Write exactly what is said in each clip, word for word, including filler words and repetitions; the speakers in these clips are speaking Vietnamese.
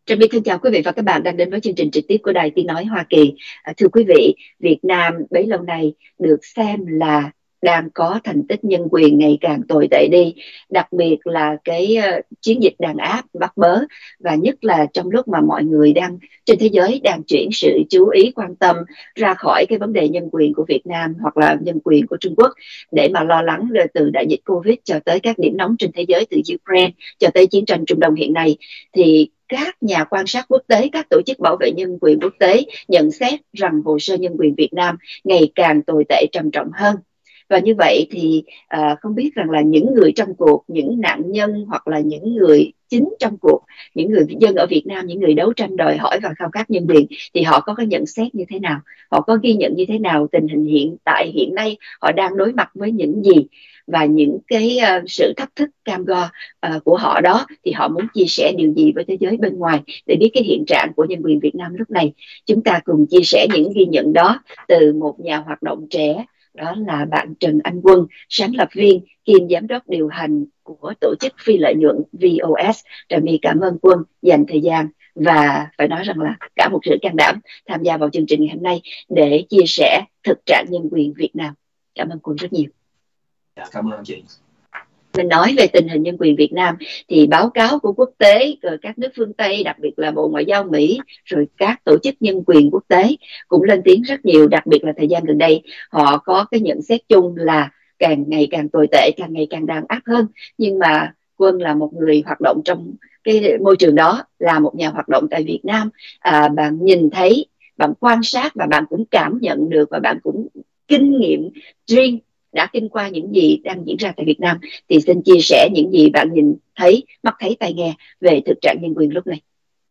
Trà My thân chào quý vị và các bạn đang đến với chương trình trực tiếp của Đài Tiếng Nói Hoa Kỳ. À, thưa quý vị, Việt Nam bấy lâu nay được xem là đang có thành tích nhân quyền ngày càng tồi tệ đi, đặc biệt là cái uh, chiến dịch đàn áp bắt bớ, và nhất là trong lúc mà mọi người đang trên thế giới đang chuyển sự chú ý quan tâm ra khỏi cái vấn đề nhân quyền của Việt Nam hoặc là nhân quyền của Trung Quốc để mà lo lắng từ đại dịch Covid cho tới các điểm nóng trên thế giới, từ Ukraine cho tới chiến tranh Trung Đông hiện nay, thì các nhà quan sát quốc tế, các tổ chức bảo vệ nhân quyền quốc tế nhận xét rằng hồ sơ nhân quyền Việt Nam ngày càng tồi tệ trầm trọng hơn. Và như vậy thì à, không biết rằng là những người trong cuộc, những nạn nhân hoặc là những người chính trong cuộc, những người dân ở Việt Nam, những người đấu tranh đòi hỏi và khao khát nhân quyền, thì họ có cái nhận xét như thế nào? Họ có ghi nhận như thế nào tình hình hiện tại hiện nay? Họ đang đối mặt với những gì? Và những cái uh, sự thách thức cam go uh, của họ đó thì họ muốn chia sẻ điều gì với thế giới bên ngoài để biết cái hiện trạng của nhân quyền Việt Nam lúc này. Chúng ta cùng chia sẻ những ghi nhận đó từ một nhà hoạt động trẻ, đó là bạn Trần Anh Quân, sáng lập viên kiêm giám đốc điều hành của tổ chức phi lợi nhuận vê o ét. Trà My cảm ơn Quân dành thời gian và phải nói rằng là cả một sự can đảm tham gia vào chương trình ngày hôm nay để chia sẻ thực trạng nhân quyền Việt Nam. Cảm ơn Quân rất nhiều. Cảm ơn chị. Mình nói về tình hình nhân quyền Việt Nam thì báo cáo của quốc tế, rồi các nước phương Tây, đặc biệt là Bộ Ngoại giao Mỹ, rồi các tổ chức nhân quyền quốc tế cũng lên tiếng rất nhiều, đặc biệt là thời gian gần đây họ có cái nhận xét chung là càng ngày càng tồi tệ, càng ngày càng đàn áp hơn. Nhưng mà Quân là một người hoạt động trong cái môi trường đó, là một nhà hoạt động tại Việt Nam, à, bạn nhìn thấy, bạn quan sát và bạn cũng cảm nhận được và bạn cũng kinh nghiệm riêng đã kinh qua những gì đang diễn ra tại Việt Nam, thì xin chia sẻ những gì bạn nhìn thấy, mắt thấy tai nghe về thực trạng nhân quyền lúc này.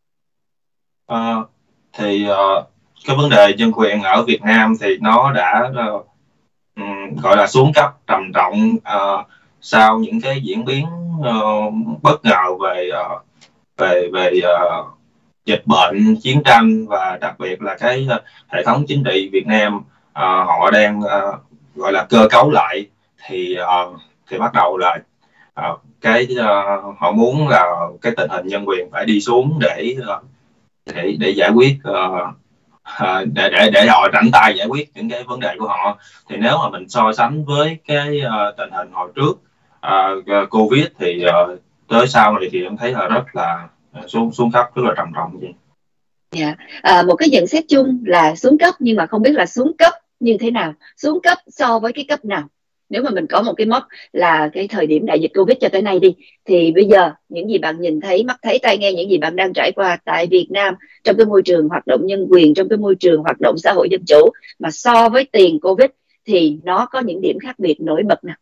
À, thì uh, cái vấn đề nhân quyền ở Việt Nam thì nó đã uh, um, gọi là xuống cấp trầm trọng uh, sau những cái diễn biến uh, bất ngờ về uh, về về uh, dịch bệnh, chiến tranh, và đặc biệt là cái uh, hệ thống chính trị Việt Nam uh, họ đang uh, gọi là cơ cấu lại, thì uh, thì bắt đầu là uh, cái uh, họ muốn là cái tình hình nhân quyền phải đi xuống để uh, để để giải quyết uh, uh, để để để họ rảnh tay giải quyết những cái vấn đề của họ. Thì nếu mà mình so sánh với cái uh, tình hình hồi trước uh, Covid thì uh, tới sau này thì em thấy là rất là xuống xuống cấp, rất là trầm trọng vậy. Yeah. À, một cái nhận xét chung là xuống cấp, nhưng mà không biết là xuống cấp như thế nào, xuống cấp so với cái cấp nào. Nếu mà mình có một cái mốc là cái thời điểm đại dịch Covid cho tới nay đi, thì bây giờ những gì bạn nhìn thấy, mắt thấy, tai nghe, những gì bạn đang trải qua tại Việt Nam trong cái môi trường hoạt động nhân quyền, trong cái môi trường hoạt động xã hội dân chủ, mà so với tiền Covid thì nó có những điểm khác biệt nổi bật nào?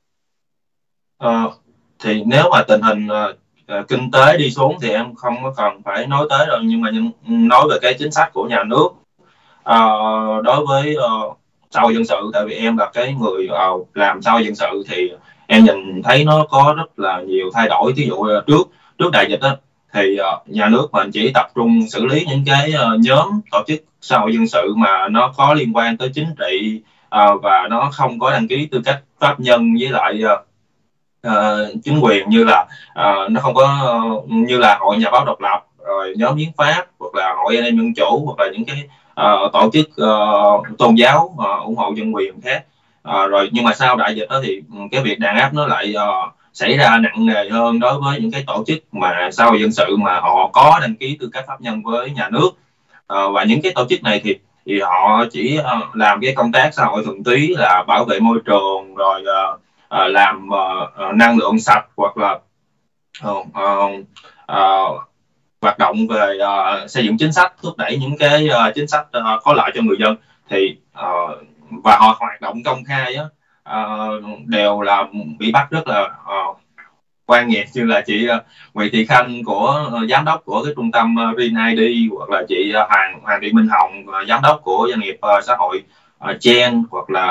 Ờ, thì nếu mà tình hình uh, kinh tế đi xuống thì em không có cần phải nói tới rồi, nhưng mà nói về cái chính sách của nhà nước uh, đối với uh, xã hội dân sự, tại vì em là cái người uh, làm xã hội dân sự, thì em nhìn thấy nó có rất là nhiều thay đổi. Ví dụ uh, trước trước đại dịch đó, thì uh, nhà nước mình chỉ tập trung xử lý những cái uh, nhóm tổ chức xã hội dân sự mà nó có liên quan tới chính trị uh, và nó không có đăng ký tư cách pháp nhân với lại uh, uh, chính quyền, như là uh, nó không có uh, như là hội nhà báo độc lập, rồi nhóm hiến pháp, hoặc là hội anh em dân chủ, hoặc là những cái Uh, tổ chức uh, tôn giáo uh, ủng hộ nhân quyền khác. Uh, rồi nhưng mà sau đại dịch đó thì cái việc đàn áp nó lại uh, xảy ra nặng nề hơn đối với những cái tổ chức mà xã hội dân sự mà họ có đăng ký tư cách pháp nhân với nhà nước. Uh, và những cái tổ chức này thì thì họ chỉ uh, làm cái công tác xã hội thuần túy là bảo vệ môi trường, rồi uh, uh, làm uh, năng lượng sạch, hoặc là uh, uh, uh, hoạt động về uh, xây dựng chính sách, thúc đẩy những cái uh, chính sách uh, có lợi cho người dân. Thì uh, và họ hoạt động công khai á, uh, đều là bị bắt rất là uh, quan nghiệp, như là chị uh, Nguyễn Thị Khanh của uh, giám đốc của cái trung tâm uh, Rin i đê, hoặc là chị uh, Hoàng Hoàng Thị Minh Hồng, uh, giám đốc của doanh nghiệp uh, xã hội uh, Chen, hoặc là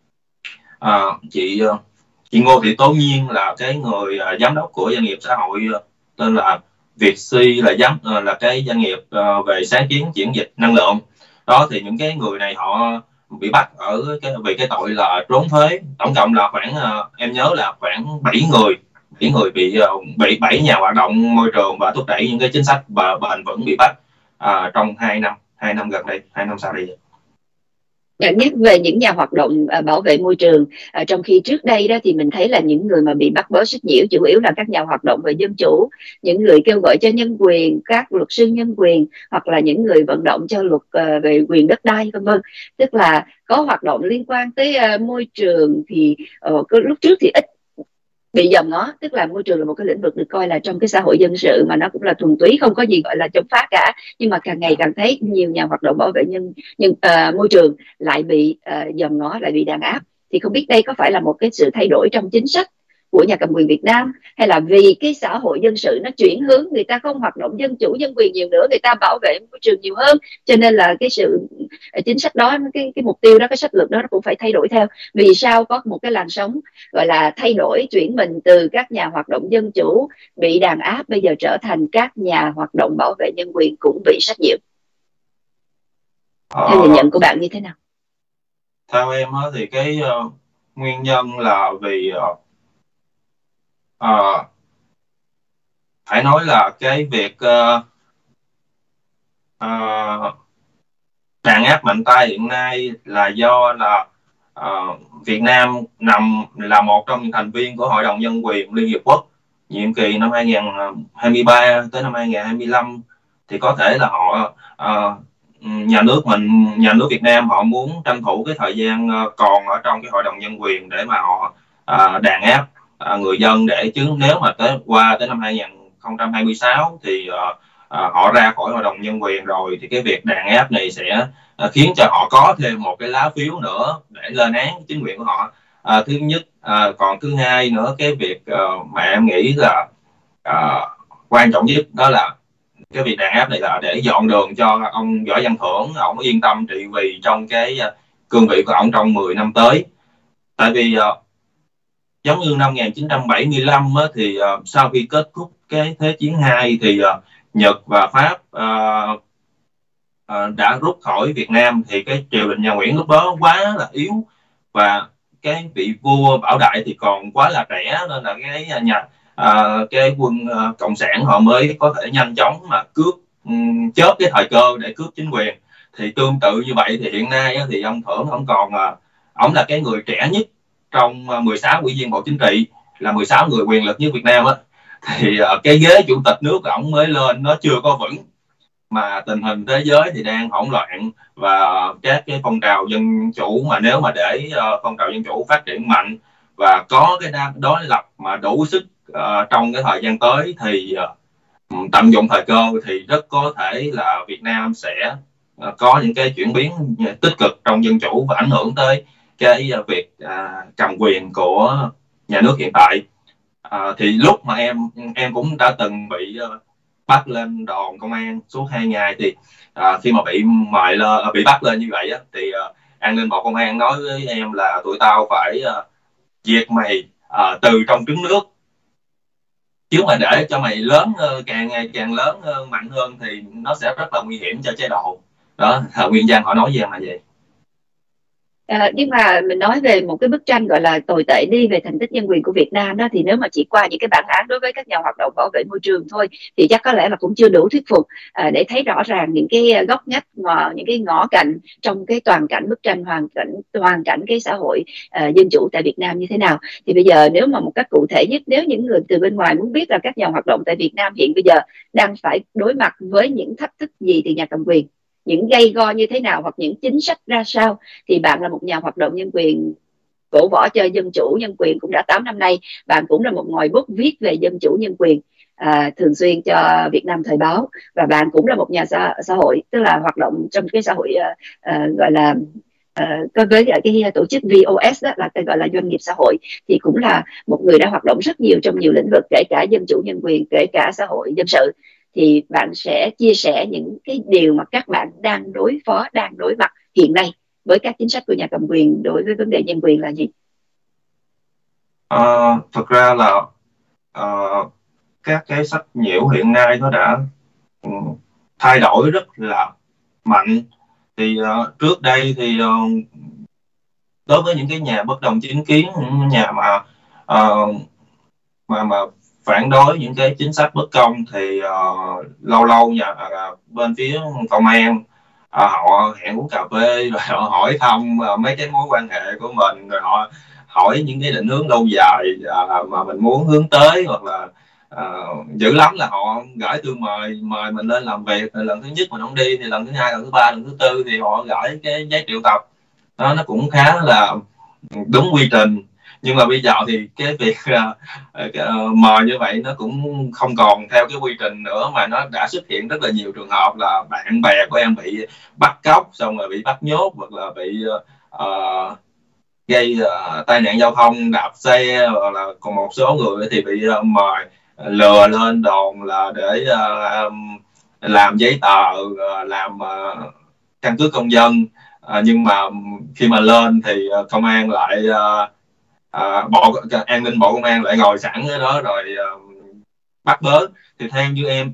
uh, chị uh, chị Ngô Thị Tố Nhiên là cái người uh, giám đốc của doanh nghiệp xã hội uh, tên là Vietsi, là giám là cái doanh nghiệp uh, về sáng kiến chuyển dịch năng lượng đó. Thì những cái người này họ bị bắt ở cái vì cái tội là trốn thuế. Tổng cộng là khoảng uh, em nhớ là khoảng bảy người bảy người bị bị bảy nhà hoạt động môi trường và thúc đẩy những cái chính sách bền vững bị bắt uh, trong hai năm hai năm gần đây, hai năm sau đây. Nhắc về những nhà hoạt động uh, bảo vệ môi trường, uh, trong khi trước đây đó thì mình thấy là những người mà bị bắt bớ sách nhiễu chủ yếu là các nhà hoạt động về dân chủ, những người kêu gọi cho nhân quyền, các luật sư nhân quyền, hoặc là những người vận động cho luật uh, về quyền đất đai vân vân. Tức là có hoạt động liên quan tới uh, môi trường thì uh, lúc trước thì ít bị dòm ngó, tức là môi trường là một cái lĩnh vực được coi là trong cái xã hội dân sự mà nó cũng là thuần túy, không có gì gọi là chống phá cả. Nhưng mà càng ngày càng thấy nhiều nhà hoạt động bảo vệ nhân, nhân uh, môi trường lại bị uh, dòm ngó, lại bị đàn áp. Thì không biết đây có phải là một cái sự thay đổi trong chính sách của nhà cầm quyền Việt Nam, hay là vì cái xã hội dân sự nó chuyển hướng, người ta không hoạt động dân chủ nhân quyền nhiều nữa, người ta bảo vệ môi trường nhiều hơn, cho nên là cái sự chính sách đó, cái cái mục tiêu đó, cái sách lược đó nó cũng phải thay đổi theo. Vì sao có một cái làn sóng gọi là thay đổi, chuyển mình từ các nhà hoạt động dân chủ bị đàn áp bây giờ trở thành các nhà hoạt động bảo vệ nhân quyền cũng bị sách nhiễu? Theo nhìn nhận của bạn như thế nào? Theo em thì cái uh, nguyên nhân là vì uh, uh, phải nói là cái việc uh, uh, đàn áp mạnh tay hiện nay là do là uh, Việt Nam nằm là một trong những thành viên của Hội đồng Nhân quyền Liên Hiệp Quốc nhiệm kỳ năm hai nghìn không trăm hai mươi ba tới năm hai nghìn không trăm hai mươi lăm, thì có thể là họ uh, nhà nước mình nhà nước Việt Nam họ muốn tranh thủ cái thời gian uh, còn ở trong cái Hội đồng Nhân quyền để mà họ uh, đàn áp uh, người dân, để chứ nếu mà tới qua tới năm hai nghìn không trăm hai mươi sáu thì uh, À, họ ra khỏi Hội đồng Nhân quyền rồi thì cái việc đàn áp này sẽ à, khiến cho họ có thêm một cái lá phiếu nữa để lên án chính quyền của họ. À, thứ nhất, à, còn thứ hai nữa, cái việc à, mà em nghĩ là à, quan trọng nhất đó là cái việc đàn áp này là để dọn đường cho ông Võ Văn Thưởng, ông yên tâm trị vì trong cái uh, cương vị của ông trong mười năm tới. Tại vì uh, giống như năm một nghìn chín trăm bảy mươi lăm á, thì uh, sau khi kết thúc cái Thế chiến hai thì uh, Nhật và Pháp uh, uh, đã rút khỏi Việt Nam, thì cái triều đình nhà Nguyễn lúc đó quá là yếu và cái vị vua Bảo Đại thì còn quá là trẻ, nên là cái nhà uh, cái quân uh, cộng sản họ mới có thể nhanh chóng mà cướp um, chớp cái thời cơ để cướp chính quyền. Thì tương tự như vậy thì hiện nay thì ông Thưởng ông còn uh, ông là cái người trẻ nhất trong mười sáu ủy viên Bộ Chính trị, là mười sáu người quyền lực nhất Việt Nam á, thì uh, cái ghế chủ tịch nước của ông mới lên nó chưa có vững, mà tình hình thế giới thì đang hỗn loạn và các cái phong trào dân chủ mà nếu mà để uh, phong trào dân chủ phát triển mạnh và có cái đối lập mà đủ sức uh, trong cái thời gian tới thì uh, tận dụng thời cơ thì rất có thể là Việt Nam sẽ uh, có những cái chuyển biến tích cực trong dân chủ và ảnh hưởng tới cái uh, việc uh, cầm quyền của nhà nước hiện tại. Uh, thì lúc mà em em cũng đã từng bị uh, bắt lên đồn công an suốt hai ngày, thì uh, khi mà bị mời lên, uh, bị bắt lên như vậy á, thì uh, an ninh bộ công an nói với em là tụi tao phải uh, diệt mày uh, từ trong trứng nước, chứ mà để cho mày lớn uh, càng ngày càng lớn uh, mạnh hơn thì nó sẽ rất là nguy hiểm cho chế độ. Đó là nguyên nhân họ nói với em là vậy. À, nhưng mà mình nói về một cái bức tranh gọi là tồi tệ đi về thành tích nhân quyền của Việt Nam đó, thì nếu mà chỉ qua những cái bản án đối với các nhà hoạt động bảo vệ môi trường thôi thì chắc có lẽ là cũng chưa đủ thuyết phục à, để thấy rõ ràng những cái góc ngách, ngõ, những cái ngõ cạnh trong cái toàn cảnh bức tranh hoàn cảnh toàn cảnh cái xã hội à, dân chủ tại Việt Nam như thế nào. Thì bây giờ nếu mà một cách cụ thể nhất, nếu những người từ bên ngoài muốn biết là các nhà hoạt động tại Việt Nam hiện bây giờ đang phải đối mặt với những thách thức gì từ nhà cầm quyền, những gây go như thế nào, hoặc những chính sách ra sao, thì bạn là một nhà hoạt động nhân quyền cổ võ cho dân chủ nhân quyền cũng đã tám năm nay, bạn cũng là một ngòi bút viết về dân chủ nhân quyền à, thường xuyên cho Việt Nam Thời báo, và bạn cũng là một nhà xã, xã hội, tức là hoạt động trong cái xã hội à, à, gọi là à, với cái tổ chức vê o ét đó, là cái gọi là doanh nghiệp xã hội, thì cũng là một người đã hoạt động rất nhiều trong nhiều lĩnh vực, kể cả dân chủ nhân quyền, kể cả xã hội dân sự. Thì bạn sẽ chia sẻ những cái điều mà các bạn đang đối phó, đang đối mặt hiện nay với các chính sách của nhà cầm quyền đối với vấn đề nhân quyền là gì? À, thực ra là à, các cái sách nhiễu hiện nay nó đã um, thay đổi rất là mạnh. Thì uh, trước đây thì uh, đối với những cái nhà bất đồng chính kiến, những nhà mà uh, mà mà phản đối những cái chính sách bất công thì uh, lâu lâu nhà uh, bên phía công an uh, họ hẹn uống cà phê rồi họ hỏi thăm uh, mấy cái mối quan hệ của mình, rồi họ hỏi những cái định hướng lâu dài uh, mà mình muốn hướng tới, hoặc là uh, dữ lắm là họ gửi thư mời mời mình lên làm việc. Rồi lần thứ nhất mình không đi thì lần thứ hai, lần thứ ba, lần thứ tư thì họ gửi cái giấy triệu tập. Đó, nó cũng khá là đúng quy trình. Nhưng mà bây giờ thì cái việc uh, uh, mời như vậy nó cũng không còn theo cái quy trình nữa, mà nó đã xuất hiện rất là nhiều trường hợp là bạn bè của em bị bắt cóc xong rồi bị bắt nhốt, hoặc là bị uh, gây uh, tai nạn giao thông, đạp xe, hoặc là còn một số người thì bị uh, mời lừa lên đồn là để uh, làm giấy tờ, uh, làm uh, căn cước công dân. Uh, nhưng mà khi mà lên thì uh, công an lại uh, À, bộ an ninh bộ công an lại ngồi sẵn ở đó rồi uh, bắt bớ. Thì theo như em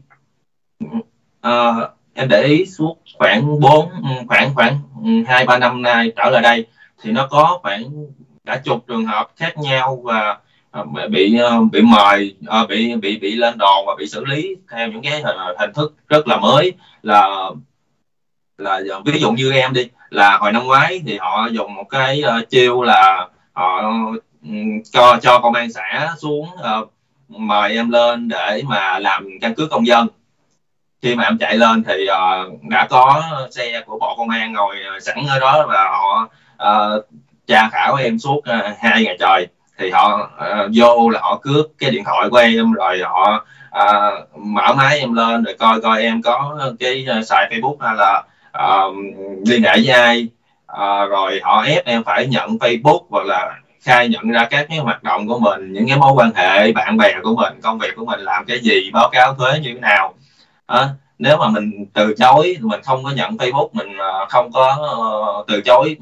uh, em để ý suốt khoảng bốn khoảng khoảng hai ba năm nay trở lại đây thì nó có khoảng cả chục trường hợp khác nhau và uh, bị uh, bị mời uh, bị bị bị lên đồn và bị xử lý theo những cái hình thức rất là mới. Là là ví dụ như em đi, là hồi năm ngoái thì họ dùng một cái uh, chiêu là họ cho cho công an xã xuống uh, mời em lên để mà làm căn cước công dân. Khi mà em chạy lên thì uh, đã có xe của bộ công an ngồi sẵn ở đó và họ uh, tra khảo em suốt uh, hai ngày trời. Thì họ uh, vô là họ cướp cái điện thoại của em, rồi họ uh, mở máy em lên rồi coi coi em có cái uh, xài Facebook hay là uh, liên hệ với ai, uh, rồi họ ép em phải nhận Facebook hoặc là khai nhận ra các cái hoạt động của mình, những cái mối quan hệ bạn bè của mình, công việc của mình làm cái gì, báo cáo thuế như thế nào. À, nếu mà mình từ chối, mình không có nhận Facebook, mình không có uh, từ chối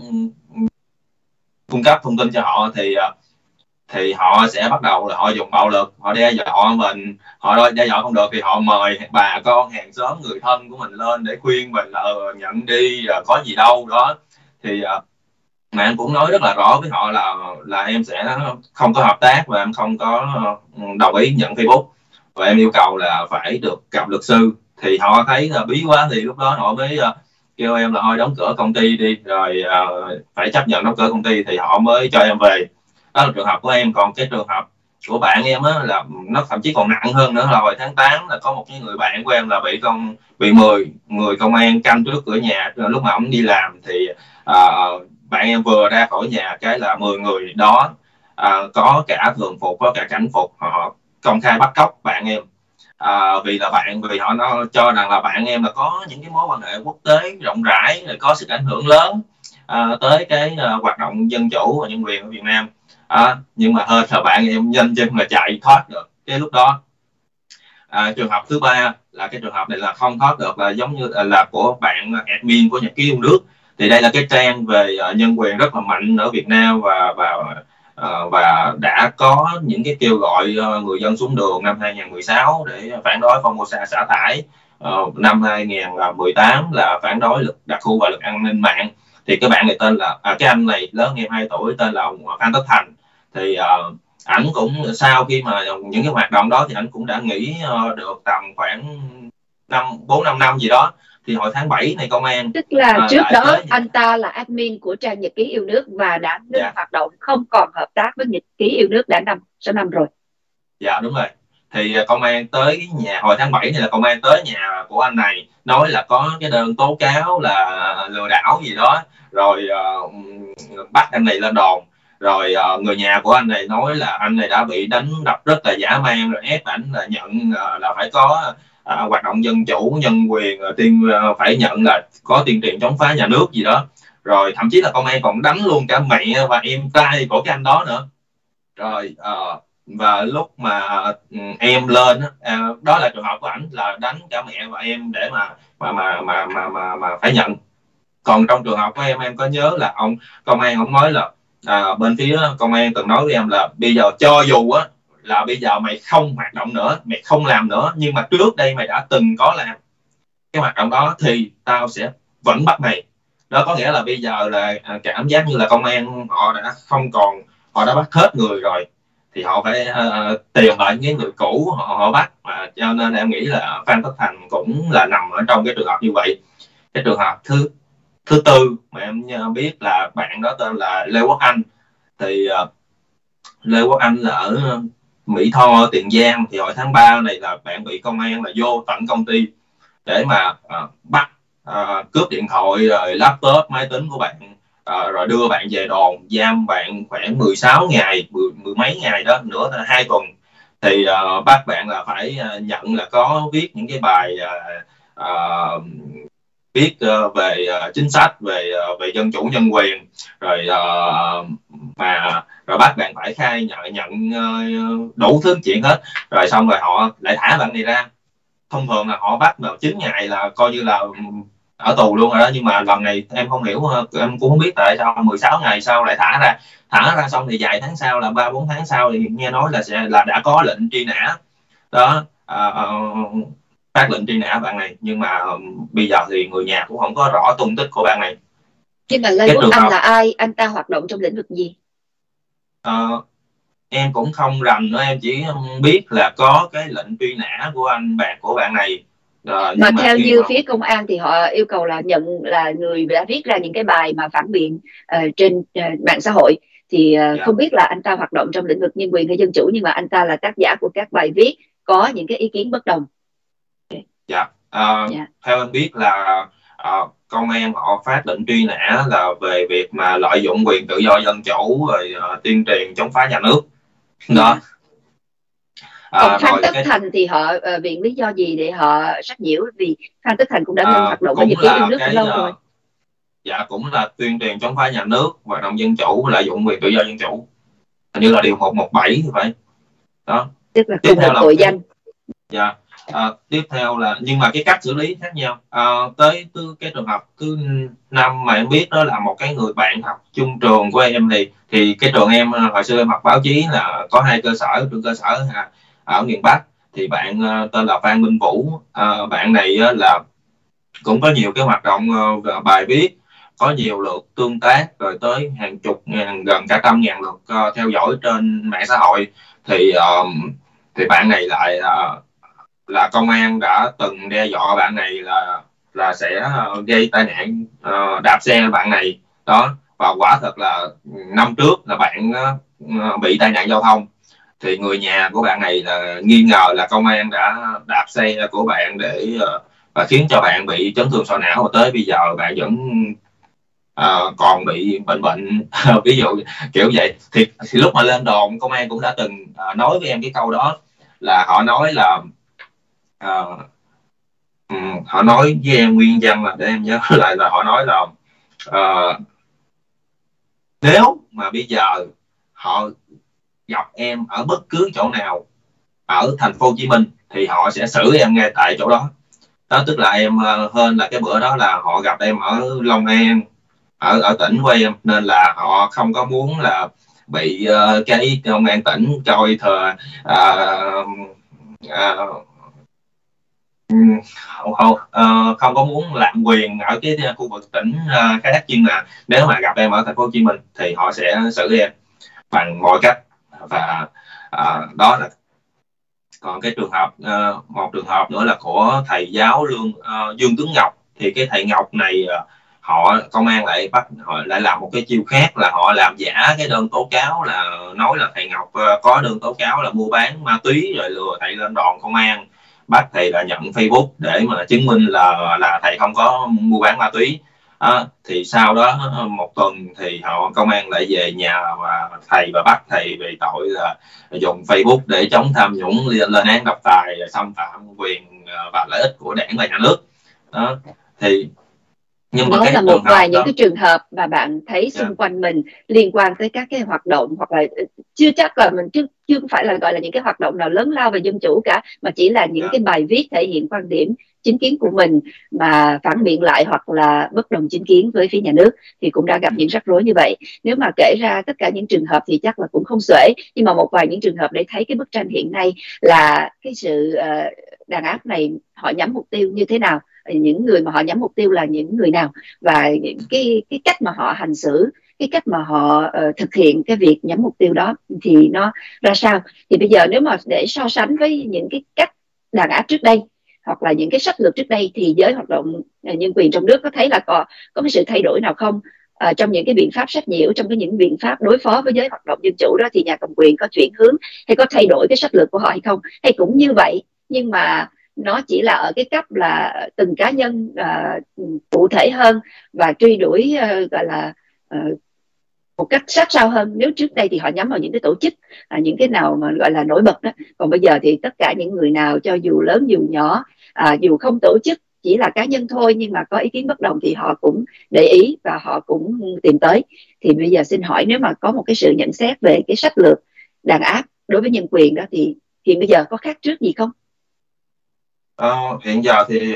cung cấp thông tin cho họ thì uh, thì họ sẽ bắt đầu là họ dùng bạo lực, họ đe dọa mình. Họ đe dọa không được thì họ mời bà con hàng xóm người thân của mình lên để khuyên mình là uh, nhận đi, uh, có gì đâu đó. Thì uh, mà em cũng nói rất là rõ với họ là là em sẽ không có hợp tác và em không có đồng ý nhận Facebook, và em yêu cầu là phải được gặp luật sư. Thì họ thấy là bí quá thì lúc đó họ mới uh, kêu em là thôi đóng cửa công ty đi, rồi uh, phải chấp nhận đóng cửa công ty thì họ mới cho em về. Đó là trường hợp của em. Còn cái trường hợp của bạn em á là nó thậm chí còn nặng hơn nữa. Là hồi tháng tám là có một cái người bạn của em là bị công bị mười người công an canh trước cửa nhà lúc mà ông đi làm. Thì uh, bạn em vừa ra khỏi nhà cái là mười người đó à, có cả thường phục, có cả cảnh phục, họ công khai bắt cóc bạn em. À, vì là bạn vì họ nó cho rằng là bạn em là có những cái mối quan hệ quốc tế rộng rãi, rồi có sức ảnh hưởng lớn à, tới cái uh, hoạt động dân chủ và nhân quyền ở Việt Nam. À, nhưng mà hơn là bạn em nhanh chân mà chạy thoát được. Cái lúc đó à, trường hợp thứ ba là cái trường hợp này là không thoát được, là giống như là của bạn admin của Nhật ký yêu nước. Thì đây là cái trang về uh, nhân quyền rất là mạnh ở Việt Nam và và uh, và đã có những cái kêu gọi uh, người dân xuống đường năm hai không một sáu để phản đối Formosa xả thải. Uh, năm hai không một tám là phản đối luật đặc khu và luật an ninh mạng. Thì cái bạn này tên là à, cái anh này lớn em hai tuổi, tên là Phan Tất Thành. Thì uh, ảnh cũng sau khi mà những cái hoạt động đó thì ảnh cũng đã nghỉ uh, được tầm khoảng năm bốn năm năm gì đó. Thì hồi tháng bảy này công an, tức là à, trước đó tới... anh ta là admin của trang Nhật ký yêu nước và đã ngưng dạ. hoạt động, không còn hợp tác với Nhật ký yêu nước đã năm sáu năm rồi. Dạ đúng rồi. Thì công an tới nhà hồi tháng bảy này là công an tới nhà của anh này nói là có cái đơn tố cáo là lừa đảo gì đó, rồi uh, bắt anh này lên đồn. Rồi uh, người nhà của anh này nói là anh này đã bị đánh đập rất là dã man, rồi ép ảnh là nhận uh, là phải có uh, hoạt động dân chủ nhân quyền, uh, tiên uh, phải nhận là có tuyên truyền chống phá nhà nước gì đó. Rồi thậm chí là công an còn đánh luôn cả mẹ và em trai của cái anh đó nữa. Rồi uh, và lúc mà um, em lên uh, đó là trường hợp của ảnh là đánh cả mẹ và em để mà mà mà mà mà mà, mà phải nhận. Còn trong trường hợp của em em có nhớ là ông công an ông nói là à, bên phía công an từng nói với em là bây giờ cho dù á là bây giờ mày không hoạt động nữa, mày không làm nữa, nhưng mà trước đây mày đã từng có làm cái hoạt động đó thì tao sẽ vẫn bắt mày. Đó có nghĩa là bây giờ là cảm giác như là công an họ đã không còn, họ đã bắt hết người rồi. thì họ phải uh, tìm lại những người cũ họ, họ bắt, mà cho nên em nghĩ là Phan Tất Thành cũng là nằm ở trong cái trường hợp như vậy. Cái trường hợp thứ thứ tư mà em biết là bạn đó tên là Lê Quốc Anh. Thì uh, Lê Quốc Anh là ở Mỹ Tho, Tiền Giang. Thì hồi tháng ba này là bạn bị công an là vô tận công ty để mà uh, bắt, uh, cướp điện thoại rồi laptop, máy tính của bạn, uh, rồi đưa bạn về đồn, giam bạn khoảng mười sáu ngày, mười, mười mấy ngày đó nữa, hai tuần. Thì uh, bắt bạn là phải uh, nhận là có viết những cái bài uh, uh, viết uh, về uh, chính sách, về uh, về dân chủ nhân quyền, rồi uh, mà rồi bắt bạn phải khai nhận, nhận uh, đủ thứ chuyện hết, rồi xong rồi họ lại thả bạn này ra. Thông thường là họ bắt vào chín ngày là coi như là ở tù luôn rồi đó, nhưng mà lần này em không hiểu, em cũng không biết tại sao mười sáu ngày sau lại thả ra. Thả ra xong thì vài tháng sau, là ba bốn tháng sau thì nghe nói là sẽ là đã có lệnh truy nã đó, à, à, phát lệnh truy nã bạn này. Nhưng mà um, bây giờ thì người nhà cũng không có rõ tung tích của bạn này. Nhưng mà Lê Quốc Anh là ai? Anh ta hoạt động trong lĩnh vực gì? À, em cũng không rành nữa, em chỉ biết là có cái lệnh truy nã của anh bạn của bạn này. À, mà, mà theo như mà... phía công an thì họ yêu cầu là nhận là người đã viết ra những cái bài mà phản biện uh, trên uh, mạng xã hội. Thì uh, dạ. Không biết là anh ta hoạt động trong lĩnh vực nhân quyền hay dân chủ, nhưng mà anh ta là tác giả của các bài viết có những cái ý kiến bất đồng. Dạ, uh, dạ. Theo em biết là uh, công an họ phát lệnh truy nã là về việc mà lợi dụng quyền tự do dân chủ, rồi uh, tuyên truyền chống phá nhà nước đó. Còn à, Phan Tất cái... Thành thì họ uh, viện lý do gì để họ sách nhiễu? Vì Phan Tất Thành cũng đã ngưng à, hoạt động với nhật ký yêu nước cũng lâu rồi. Dạ, cũng là tuyên truyền chống phá nhà nước, hoạt động dân chủ, lợi dụng quyền tự do dân chủ. Hình như là điều một một bảy thì phải. Đó. Tức là cùng một tội danh. Dạ. À, tiếp theo là, nhưng mà cái cách xử lý khác nhau. À, tới từ cái trường hợp thứ năm mà em biết đó là một cái người bạn học chung trường của em. Thì thì cái trường em hồi xưa em học báo chí là có hai cơ sở, trường cơ sở à, ở miền Bắc. Thì bạn uh, tên là Phan Minh Vũ. Uh, bạn này uh, là cũng có nhiều cái hoạt động uh, bài viết, có nhiều lượt tương tác, rồi tới hàng chục ngàn, gần cả trăm ngàn lượt uh, theo dõi trên mạng xã hội. Thì uh, thì bạn này lại uh, là công an đã từng đe dọa bạn này là là sẽ uh, gây tai nạn uh, đạp xe bạn này đó. Và quả thật là năm trước là bạn uh, bị tai nạn giao thông. Thì người nhà của bạn này là nghi ngờ là công an đã đạp xe của bạn để uh, và khiến cho bạn bị chấn thương sọ não, và tới bây giờ bạn vẫn uh, còn bị bệnh bệnh ví dụ kiểu vậy. Thì, thì lúc mà lên đồn, công an cũng đã từng uh, nói với em cái câu đó, là họ nói là uh, um, họ nói với em nguyên văn, là để em nhớ lại, là họ nói là uh, nếu mà bây giờ họ gặp em ở bất cứ chỗ nào ở thành phố Hồ Chí Minh thì họ sẽ xử em ngay tại chỗ đó. Đó, tức là em uh, hơn là cái bữa đó là họ gặp em ở Long An, ở ở tỉnh của em, nên là họ không có muốn là bị uh, cái công an tỉnh coi thờ uh, uh, không, không, uh, không có muốn lạm quyền ở cái khu vực tỉnh uh, khác. Nhưng mà nếu mà gặp em ở thành phố Hồ Chí Minh thì họ sẽ xử em bằng mọi cách. Và uh, đó là còn cái trường hợp uh, một trường hợp nữa là của thầy giáo Lương uh, Dương Tuấn Ngọc. Thì cái thầy Ngọc này uh, họ công an lại bắt họ lại làm một cái chiêu khác, là họ làm giả cái đơn tố cáo, là nói là thầy Ngọc uh, có đơn tố cáo là mua bán ma túy, rồi lừa thầy lên đồn công an, bắt thầy là nhận Facebook để mà chứng minh là là thầy không có mua bán ma túy. À, thì sau đó một tuần thì họ công an lại về nhà và thầy và bắt thầy về tội là dùng Facebook để chống tham nhũng, lên án độc tài, xâm phạm quyền và lợi ích của đảng và nhà nước. Đó. Thì nhưng mà đó cái là một vài những cái trường hợp mà bạn thấy xung yeah. quanh mình liên quan tới các cái hoạt động, hoặc là chưa chắc là mình chưa chưa phải là gọi là những cái hoạt động nào lớn lao về dân chủ cả, mà chỉ là những yeah. cái bài viết thể hiện quan điểm chính kiến của mình mà phản biện lại, hoặc là bất đồng chính kiến với phía nhà nước, thì cũng đã gặp những rắc rối như vậy. Nếu mà kể ra tất cả những trường hợp thì chắc là cũng không xuể, nhưng mà một vài những trường hợp để thấy cái bức tranh hiện nay là cái sự uh, đàn áp này họ nhắm mục tiêu như thế nào. những người mà họ nhắm mục tiêu là những người nào, và cái cái cách mà họ hành xử, cái cách mà họ uh, thực hiện cái việc nhắm mục tiêu đó thì nó ra sao. Thì bây giờ nếu mà để so sánh với những cái cách đàn áp trước đây hoặc là những cái sách lược trước đây, thì giới hoạt động nhân quyền trong nước có thấy là có có cái sự thay đổi nào không? À, trong những cái biện pháp sách nhiễu, trong cái những biện pháp đối phó với giới hoạt động dân chủ đó, thì nhà cầm quyền có chuyển hướng hay có thay đổi cái sách lược của họ hay không, hay cũng như vậy nhưng mà nó chỉ là ở cái cấp là từng cá nhân uh, cụ thể hơn và truy đuổi uh, gọi là uh, một cách sát sao hơn. Nếu trước đây thì họ nhắm vào những cái tổ chức, à, những cái nào mà gọi là nổi bật đó, còn bây giờ thì tất cả những người nào cho dù lớn dù nhỏ, à, dù không tổ chức, chỉ là cá nhân thôi nhưng mà có ý kiến bất đồng thì họ cũng để ý và họ cũng tìm tới. Thì bây giờ xin hỏi, nếu mà có một cái sự nhận xét về cái sách lược đàn áp đối với nhân quyền đó thì hiện bây giờ có khác trước gì không? Ờ, hiện giờ thì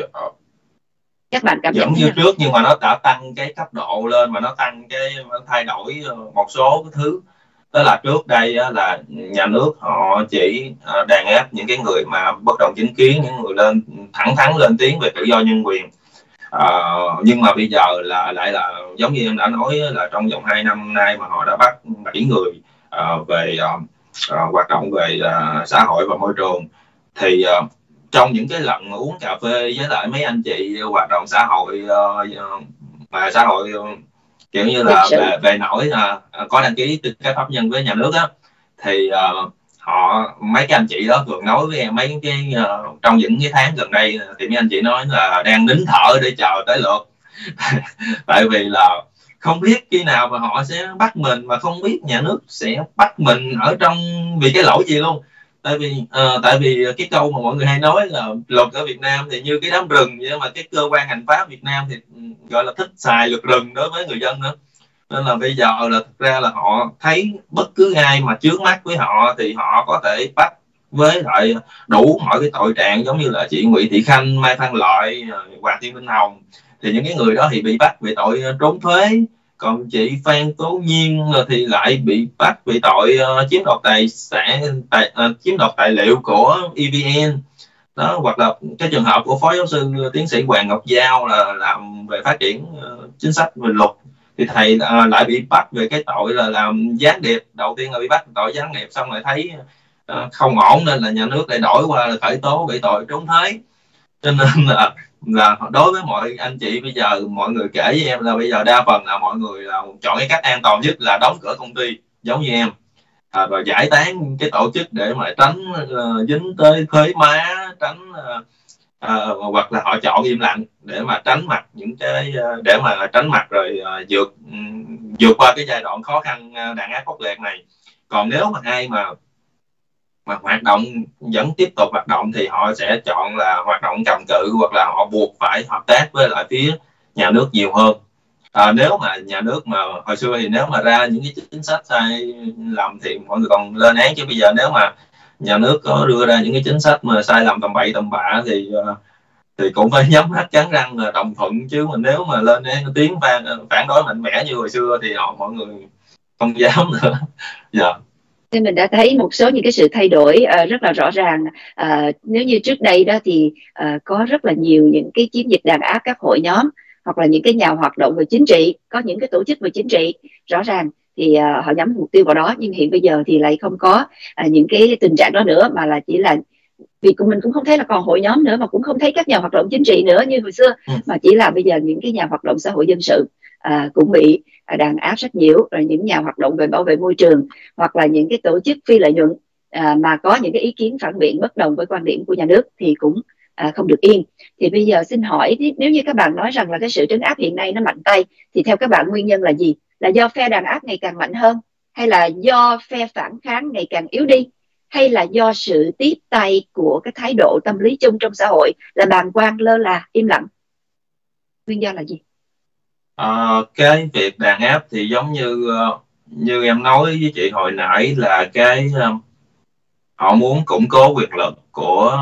các bạn cảm vẫn nhận như trước, nhưng mà nó đã tăng cái cấp độ lên và nó tăng cái thay đổi một số cái thứ. Đó là trước đây là nhà nước họ chỉ đàn áp những cái người mà bất đồng chính kiến, những người lên thẳng thắn lên tiếng về tự do nhân quyền. À, nhưng mà bây giờ là lại là giống như em đã nói, là trong vòng hai năm nay mà họ đã bắt bảy người uh, về uh, uh, hoạt động về uh, xã hội và môi trường. Thì uh, trong những cái lần uống cà phê với lại mấy anh chị hoạt động xã hội uh, mà xã hội uh, kiểu như là về, về nổi uh, có đăng ký tư cách pháp nhân với nhà nước á, thì uh, họ mấy cái anh chị đó thường nói với em mấy cái uh, trong những cái tháng gần đây thì mấy anh chị nói là đang nín thở để chờ tới lượt. Tại vì là không biết khi nào mà họ sẽ bắt mình, mà không biết nhà nước sẽ bắt mình ở trong vì cái lỗi gì luôn. Tại vì uh, tại vì cái câu mà mọi người hay nói là luật ở Việt Nam thì như cái đám rừng vậy, mà cái cơ quan hành pháp Việt Nam thì gọi là thích xài luật rừng đối với người dân nữa. Nên là bây giờ là thực ra là họ thấy bất cứ ai mà chướng mắt với họ thì họ có thể bắt với lại đủ mọi cái tội trạng, giống như là chị Nguyễn Thị Khanh, Mai Phan Lợi, Hoàng Thị Minh Hồng. Thì những cái người đó thì bị bắt về tội trốn thuế, còn chị Phan Tố Nhiên thì lại bị bắt vì tội uh, chiếm đoạt tài sản, tài, uh, chiếm đoạt tài liệu của e vê en đó. Hoặc là cái trường hợp của phó giáo sư tiến sĩ Hoàng Ngọc Giao là làm về phát triển uh, chính sách về luật, thì thầy uh, lại bị bắt về cái tội là làm gián điệp. Đầu tiên là bị bắt tội gián điệp, xong rồi thấy uh, không ổn nên là nhà nước lại đổi qua là khởi tố bị tội trốn thuế. Cho nên là là đối với mọi anh chị bây giờ, mọi người kể với em là bây giờ đa phần là mọi người là chọn cái cách an toàn nhất là đóng cửa công ty giống như em, à, và giải tán cái tổ chức để mà tránh uh, dính tới thuế má, tránh uh, uh, hoặc là họ chọn im lặng để mà tránh mặt những cái uh, để mà tránh mặt rồi uh, vượt um, vượt qua cái giai đoạn khó khăn uh, đàn áp khốc liệt này. Còn nếu mà ai mà mà hoạt động vẫn tiếp tục hoạt động thì họ sẽ chọn là hoạt động cầm cự, hoặc là họ buộc phải hợp tác với lại phía nhà nước nhiều hơn. À, nếu mà nhà nước mà hồi xưa thì nếu mà ra những cái chính sách sai lầm thì mọi người còn lên án, chứ bây giờ nếu mà nhà nước có đưa ra những cái chính sách mà sai lầm tầm bậy tầm bạ thì thì cũng phải nhắm mắt cắn răng là đồng thuận. Chứ mà nếu mà lên án tiếng phản, phản đối mạnh mẽ như hồi xưa thì họ mọi người không dám nữa. Dạ. Yeah. Nên mình đã thấy một số những cái sự thay đổi uh, rất là rõ ràng. Uh, nếu như trước đây đó thì uh, có rất là nhiều những cái chiến dịch đàn áp các hội nhóm hoặc là những cái nhà hoạt động về chính trị, có những cái tổ chức về chính trị rõ ràng thì uh, họ nhắm mục tiêu vào đó. Nhưng hiện bây giờ thì lại không có uh, những cái tình trạng đó nữa, mà là chỉ là vì mình cũng không thấy là còn hội nhóm nữa, mà cũng không thấy các nhà hoạt động chính trị nữa như hồi xưa, mà chỉ là bây giờ những cái nhà hoạt động xã hội dân sự à, cũng bị à, đàn áp sách nhiễu, rồi những nhà hoạt động về bảo vệ môi trường hoặc là những cái tổ chức phi lợi nhuận à, mà có những cái ý kiến phản biện bất đồng với quan điểm của nhà nước thì cũng à, không được yên. Thì bây giờ xin hỏi, nếu như các bạn nói rằng là cái sự trấn áp hiện nay nó mạnh tay, thì theo các bạn nguyên nhân là gì? Là do phe đàn áp ngày càng mạnh hơn, hay là do phe phản kháng ngày càng yếu đi, hay là do sự tiếp tay của cái thái độ tâm lý chung trong xã hội là bàng quan, lơ là, im lặng? Nguyên do là gì? À, cái việc đàn áp thì giống như như em nói với chị hồi nãy là cái họ muốn củng cố quyền lực của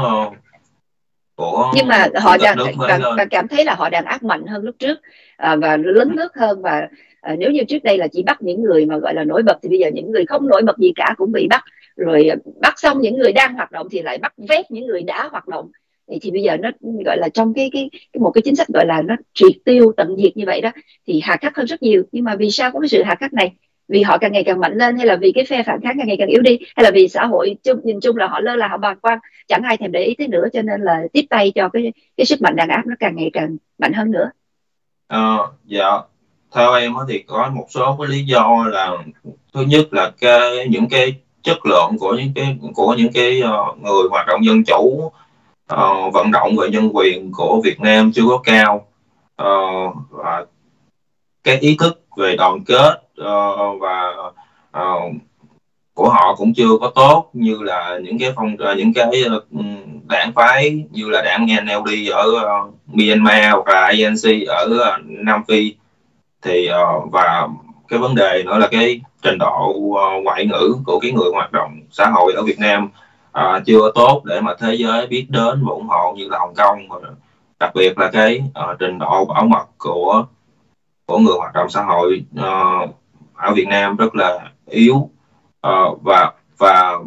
của nhưng mà họ đàn, bạn, bạn cảm thấy là họ đàn áp mạnh hơn lúc trước à, và lớn nước hơn, và à, nếu như trước đây là chỉ bắt những người mà gọi là nổi bật thì bây giờ những người không nổi bật gì cả cũng bị bắt, rồi bắt xong những người đang hoạt động thì lại bắt vét những người đã hoạt động. thì, thì bây giờ nó gọi là trong cái, cái cái một cái chính sách gọi là nó triệt tiêu tận diệt như vậy đó, thì hà khắc hơn rất nhiều. Nhưng mà vì sao có cái sự hà khắc này? Vì họ càng ngày càng mạnh lên, hay là vì cái phe phản kháng càng ngày càng yếu đi, hay là vì xã hội chung, nhìn chung là họ lơ là, họ bàng quan, chẳng ai thèm để ý tới nữa, cho nên là tiếp tay cho cái cái sức mạnh đàn áp nó càng ngày càng mạnh hơn nữa? Ờ, dạ, theo em thì có một số cái lý do. Là thứ nhất là cái những cái chất lượng của những cái của những cái uh, người hoạt động dân chủ, uh, vận động về nhân quyền của Việt Nam chưa có cao, uh, và cái ý thức về đoàn kết uh, và uh, của họ cũng chưa có tốt như là những cái phong những cái uh, đảng phái như là đảng en lờ đê ở uh, Myanmar hoặc là a en xê ở uh, Nam Phi. Thì uh, và cái vấn đề nữa là cái trình độ uh, ngoại ngữ của cái người hoạt động xã hội ở Việt Nam uh, chưa tốt để mà thế giới biết đến và ủng hộ như là Hồng Kông. Đặc biệt là cái uh, trình độ bảo mật của của người hoạt động xã hội uh, ở Việt Nam rất là yếu. uh, và và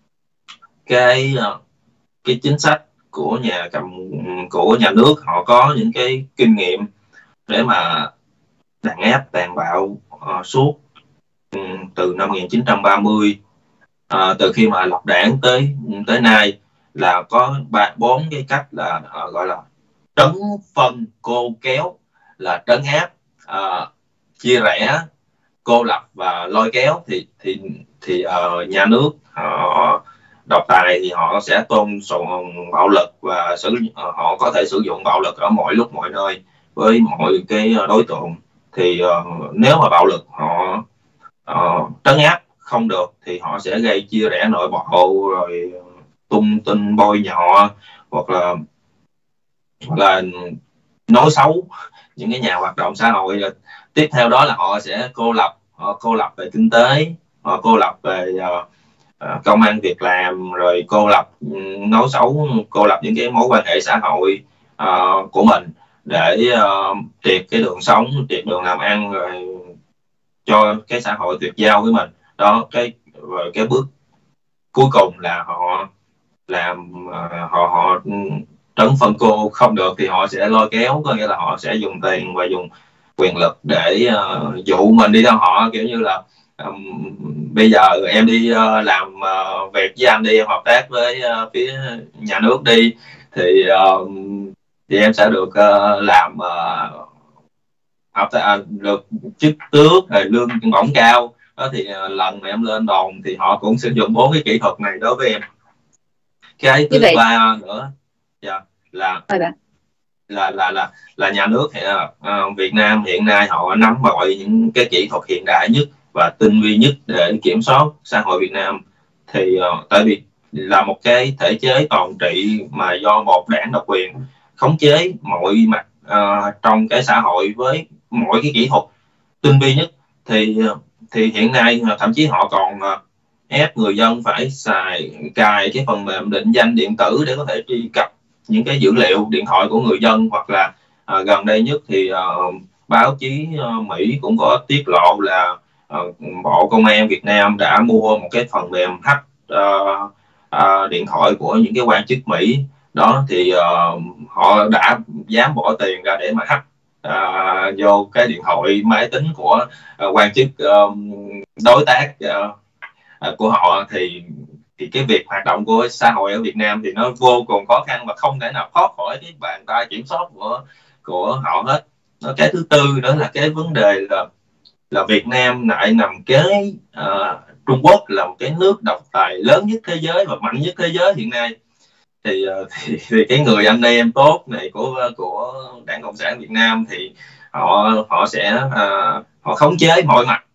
cái uh, cái chính sách của nhà cầm của nhà nước, họ có những cái kinh nghiệm để mà đàn áp tàn bạo uh, suốt um, từ năm một nghìn chín trăm ba mươi, uh, từ khi mà lập đảng tới tới nay, là có ba bốn cái cách là uh, gọi là trấn phân cô kéo, là trấn áp, uh, chia rẽ, cô lập và lôi kéo. Thì thì thì uh, nhà nước họ độc tài thì họ sẽ tôn sùng bạo lực và sử uh, họ có thể sử dụng bạo lực ở mọi lúc mọi nơi với mọi cái đối tượng. Thì uh, nếu mà bạo lực họ uh, trấn áp không được thì họ sẽ gây chia rẽ nội bộ, rồi tung tin bôi nhọ, hoặc là hoặc là nói xấu những cái nhà hoạt động xã hội. Rồi tiếp theo đó là họ sẽ cô lập, họ cô lập về kinh tế, họ cô lập về uh, uh, công ăn việc làm, rồi cô lập, um, nói xấu, cô lập những cái mối quan hệ xã hội uh, của mình để uh, triệt cái đường sống, triệt đường làm ăn, rồi cho cái xã hội tuyệt giao với mình. Đó, cái rồi cái bước cuối cùng là họ làm uh, họ họ trấn phân cô không được thì họ sẽ lôi kéo, có nghĩa là họ sẽ dùng tiền và dùng quyền lực để uh, dụ mình đi theo họ, kiểu như là um, bây giờ em đi uh, làm uh, việc với anh đi, em hợp tác với uh, phía nhà nước đi, thì uh, thì em sẽ được uh, làm uh, hợp tác, uh, được chức tước, rồi lương bổng cao. Đó thì uh, lần mà em lên đồn thì họ cũng sử dụng bốn cái kỹ thuật này đối với em. Cái thứ ba nữa, yeah, là là là là là nhà nước thì uh, Việt Nam hiện nay họ nắm mọi những cái kỹ thuật hiện đại nhất và tinh vi nhất để kiểm soát xã hội Việt Nam. Thì uh, tại vì là một cái thể chế toàn trị mà do một đảng độc quyền khống chế mọi mặt uh, trong cái xã hội với mọi cái kỹ thuật tinh vi nhất. Thì thì hiện nay thậm chí họ còn uh, ép người dân phải xài cài cái phần mềm định danh điện tử để có thể truy cập những cái dữ liệu điện thoại của người dân. Hoặc là à, gần đây nhất thì à, báo chí à, Mỹ cũng có tiết lộ là à, Bộ Công an Việt Nam đã mua một cái phần mềm hack à, à, điện thoại của những cái quan chức Mỹ. Đó thì à, họ đã dám bỏ tiền ra để mà hack à, vô cái điện thoại máy tính của à, quan chức à, đối tác à, của họ. Thì thì cái việc hoạt động của xã hội ở Việt Nam thì nó vô cùng khó khăn và không thể nào thoát khỏi cái bàn tay kiểm soát của của họ hết. Cái thứ tư đó là cái vấn đề là là Việt Nam lại nằm kế uh, Trung Quốc, là một cái nước độc tài lớn nhất thế giới và mạnh nhất thế giới hiện nay. Thì uh, thì, thì cái người anh em tốt này của của Đảng Cộng sản Việt Nam thì họ họ sẽ uh, họ khống chế mọi mặt.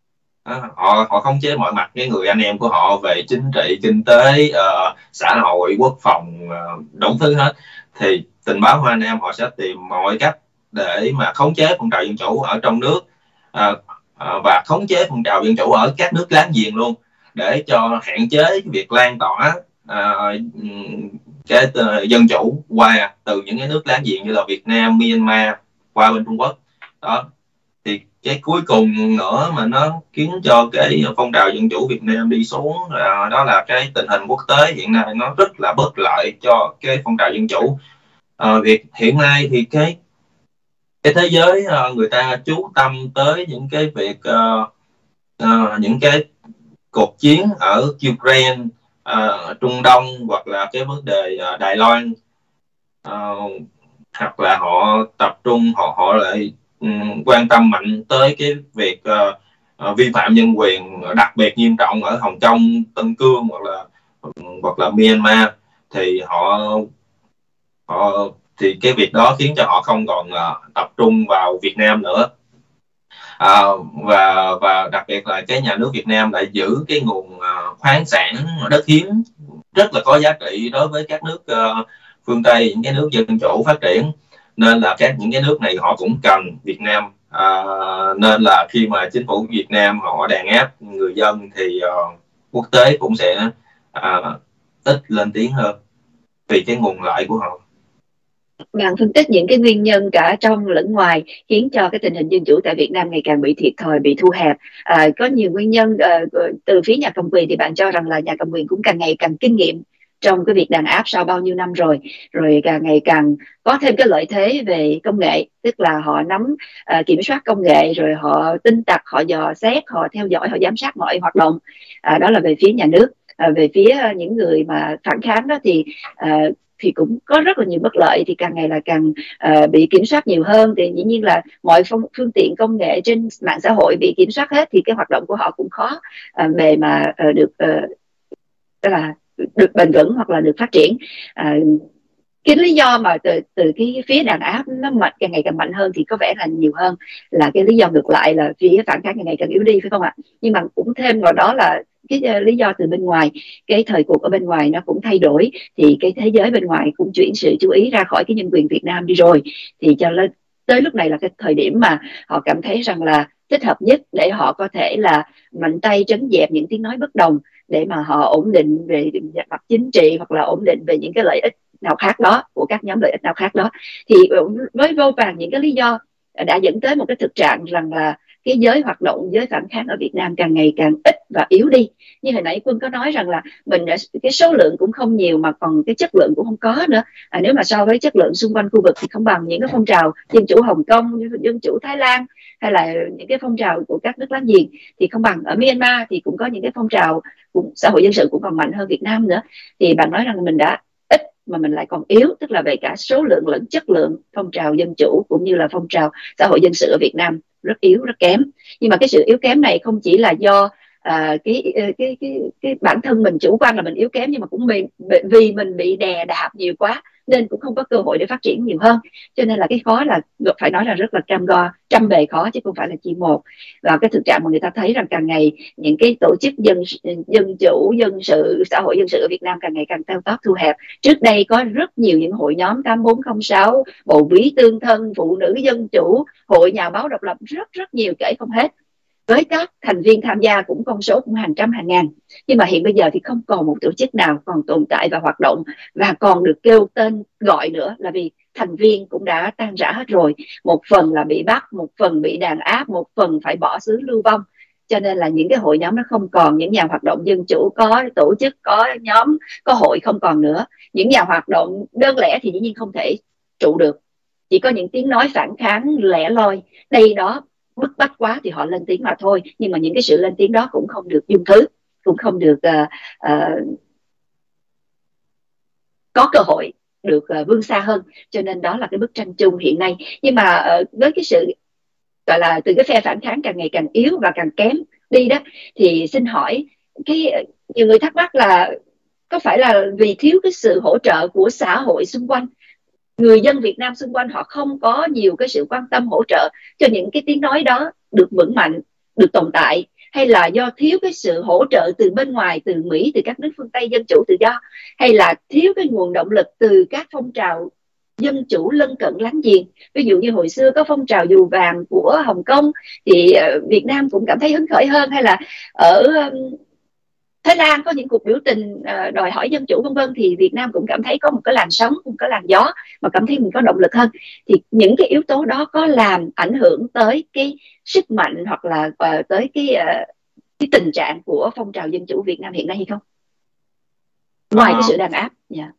họ họ khống chế mọi mặt cái người anh em của họ về chính trị, kinh tế, uh, xã hội, quốc phòng, uh, đủ thứ hết. Thì tình báo Hoa Nam họ sẽ tìm mọi cách để mà khống chế phong trào dân chủ ở trong nước, uh, uh, và khống chế phong trào dân chủ ở các nước láng giềng luôn, để cho hạn chế cái việc lan tỏa uh, cái uh, dân chủ qua từ những cái nước láng giềng như là Việt Nam, Myanmar qua bên Trung Quốc. Đó thì cái cuối cùng nữa mà nó khiến cho cái phong trào dân chủ Việt Nam đi xuống, à, đó là cái tình hình quốc tế hiện nay nó rất là bất lợi cho cái phong trào dân chủ. À, việc hiện nay thì cái cái thế giới uh, người ta chú tâm tới những cái việc uh, uh, những cái cuộc chiến ở Ukraine, uh, Trung Đông, hoặc là cái vấn đề uh, Đài Loan, uh, hoặc là họ tập trung họ họ lại um, quan tâm mạnh tới cái việc uh, uh, vi phạm nhân quyền đặc biệt nghiêm trọng ở Hồng Kông, Tân Cương, hoặc là um, hoặc là Myanmar, thì họ họ thì cái việc đó khiến cho họ không còn uh, tập trung vào Việt Nam nữa. À, và và đặc biệt là cái nhà nước Việt Nam lại giữ cái nguồn uh, khoáng sản đất hiếm rất là có giá trị đối với các nước uh, phương Tây, những cái nước dân chủ phát triển, nên là các những cái nước này họ cũng cần Việt Nam. À, nên là khi mà chính phủ Việt Nam họ đàn áp người dân thì uh, quốc tế cũng sẽ uh, ít lên tiếng hơn vì cái nguồn lợi của họ. Bạn phân tích những cái nguyên nhân cả trong lẫn ngoài khiến cho cái tình hình dân chủ tại Việt Nam ngày càng bị thiệt thòi, bị thu hẹp. À, có nhiều nguyên nhân. À, từ phía nhà cầm quyền thì bạn cho rằng là nhà cầm quyền cũng càng ngày càng kinh nghiệm trong cái việc đàn áp sau bao nhiêu năm rồi, rồi càng ngày càng có thêm cái lợi thế về công nghệ, tức là họ nắm uh, kiểm soát công nghệ, rồi họ tin tặc, họ dò xét, họ theo dõi, họ giám sát mọi hoạt động. À, đó là về phía nhà nước. À, về phía những người mà phản kháng đó thì uh, thì cũng có rất là nhiều bất lợi, thì càng ngày là càng uh, bị kiểm soát nhiều hơn. Thì dĩ nhiên là mọi phong, phương tiện công nghệ trên mạng xã hội bị kiểm soát hết, thì cái hoạt động của họ cũng khó uh, bề mà uh, được uh, tức là được bền vững hoặc là được phát triển. À, cái lý do mà từ từ cái phía đàn áp nó mạnh, càng ngày càng mạnh hơn thì có vẻ là nhiều hơn là cái lý do ngược lại là phía phản kháng càng ngày càng yếu đi, phải không ạ? Nhưng mà cũng thêm vào đó là cái uh, lý do từ bên ngoài, cái thời cuộc ở bên ngoài nó cũng thay đổi, thì cái thế giới bên ngoài cũng chuyển sự chú ý ra khỏi cái nhân quyền Việt Nam đi rồi, thì cho nên tới lúc này là cái thời điểm mà họ cảm thấy rằng là thích hợp nhất để họ có thể là mạnh tay trấn dẹp những tiếng nói bất đồng, để mà họ ổn định về mặt chính trị hoặc là ổn định về những cái lợi ích nào khác đó của các nhóm lợi ích nào khác đó. Thì với vô vàn những cái lý do đã dẫn tới một cái thực trạng rằng là cái giới hoạt động, giới phản kháng ở Việt Nam càng ngày càng ít và yếu đi. Như hồi nãy Quân có nói rằng là mình đã, cái số lượng cũng không nhiều mà còn cái chất lượng cũng không có nữa. À, nếu mà so với chất lượng xung quanh khu vực thì không bằng những cái phong trào dân chủ Hồng Kông, dân chủ Thái Lan, hay là những cái phong trào của các nước láng giềng thì không bằng. Ở Myanmar thì cũng có những cái phong trào cũng, xã hội dân sự cũng còn mạnh hơn Việt Nam nữa. Thì bạn nói rằng mình đã ít mà mình lại còn yếu, tức là về cả số lượng lẫn chất lượng, phong trào dân chủ cũng như là phong trào xã hội dân sự ở Việt Nam rất yếu, rất kém. Nhưng mà cái sự yếu kém này không chỉ là do à, cái, cái cái cái bản thân mình chủ quan là mình yếu kém, nhưng mà cũng vì, vì mình bị đè đạp nhiều quá nên cũng không có cơ hội để phát triển nhiều hơn. Cho nên là cái khó là phải nói là rất là trăm go trăm bề khó, chứ không phải là chỉ một. Và cái thực trạng mà người ta thấy rằng càng ngày những cái tổ chức dân dân chủ, dân sự, xã hội dân sự ở Việt Nam càng ngày càng teo tóp, thu hẹp. Trước đây có rất nhiều những hội nhóm tám bốn không sáu, bầu bí tương thân, phụ nữ dân chủ, hội nhà báo độc lập, rất rất nhiều kể không hết, với các thành viên tham gia cũng con số cũng hàng trăm hàng ngàn. Nhưng mà hiện bây giờ thì không còn một tổ chức nào còn tồn tại và hoạt động và còn được kêu tên gọi nữa, là vì thành viên cũng đã tan rã hết rồi. Một phần là bị bắt, một phần bị đàn áp, một phần phải bỏ xứ lưu vong. Cho nên là những cái hội nhóm nó không còn, những nhà hoạt động dân chủ có tổ chức, có nhóm, có hội không còn nữa. Những nhà hoạt động đơn lẻ thì dĩ nhiên không thể trụ được, chỉ có những tiếng nói phản kháng lẻ loi đây đó, bức bách quá thì họ lên tiếng mà thôi. Nhưng mà những cái sự lên tiếng đó cũng không được dung thứ, cũng không được uh, uh, có cơ hội được uh, vươn xa hơn. Cho nên đó là cái bức tranh chung hiện nay. Nhưng mà uh, với cái sự gọi là từ cái phe phản kháng càng ngày càng yếu và càng kém đi đó, thì xin hỏi, cái nhiều người thắc mắc là có phải là vì thiếu cái sự hỗ trợ của xã hội xung quanh, người dân Việt Nam xung quanh họ không có nhiều cái sự quan tâm hỗ trợ cho những cái tiếng nói đó được vững mạnh, được tồn tại, hay là do thiếu cái sự hỗ trợ từ bên ngoài, từ Mỹ, từ các nước phương Tây dân chủ tự do, hay là thiếu cái nguồn động lực từ các phong trào dân chủ lân cận láng giềng? Ví dụ như hồi xưa có phong trào dù vàng của Hồng Kông thì Việt Nam cũng cảm thấy hứng khởi hơn, hay là ở Thái Lan có những cuộc biểu tình uh, đòi hỏi dân chủ vân vân, thì Việt Nam cũng cảm thấy có một cái làn sóng, một cái làn gió mà cảm thấy mình có động lực hơn. Thì những cái yếu tố đó có làm ảnh hưởng tới cái sức mạnh hoặc là uh, tới cái uh, cái tình trạng của phong trào dân chủ Việt Nam hiện nay hay không? Ngoài à, cái sự đàn áp. Yeah.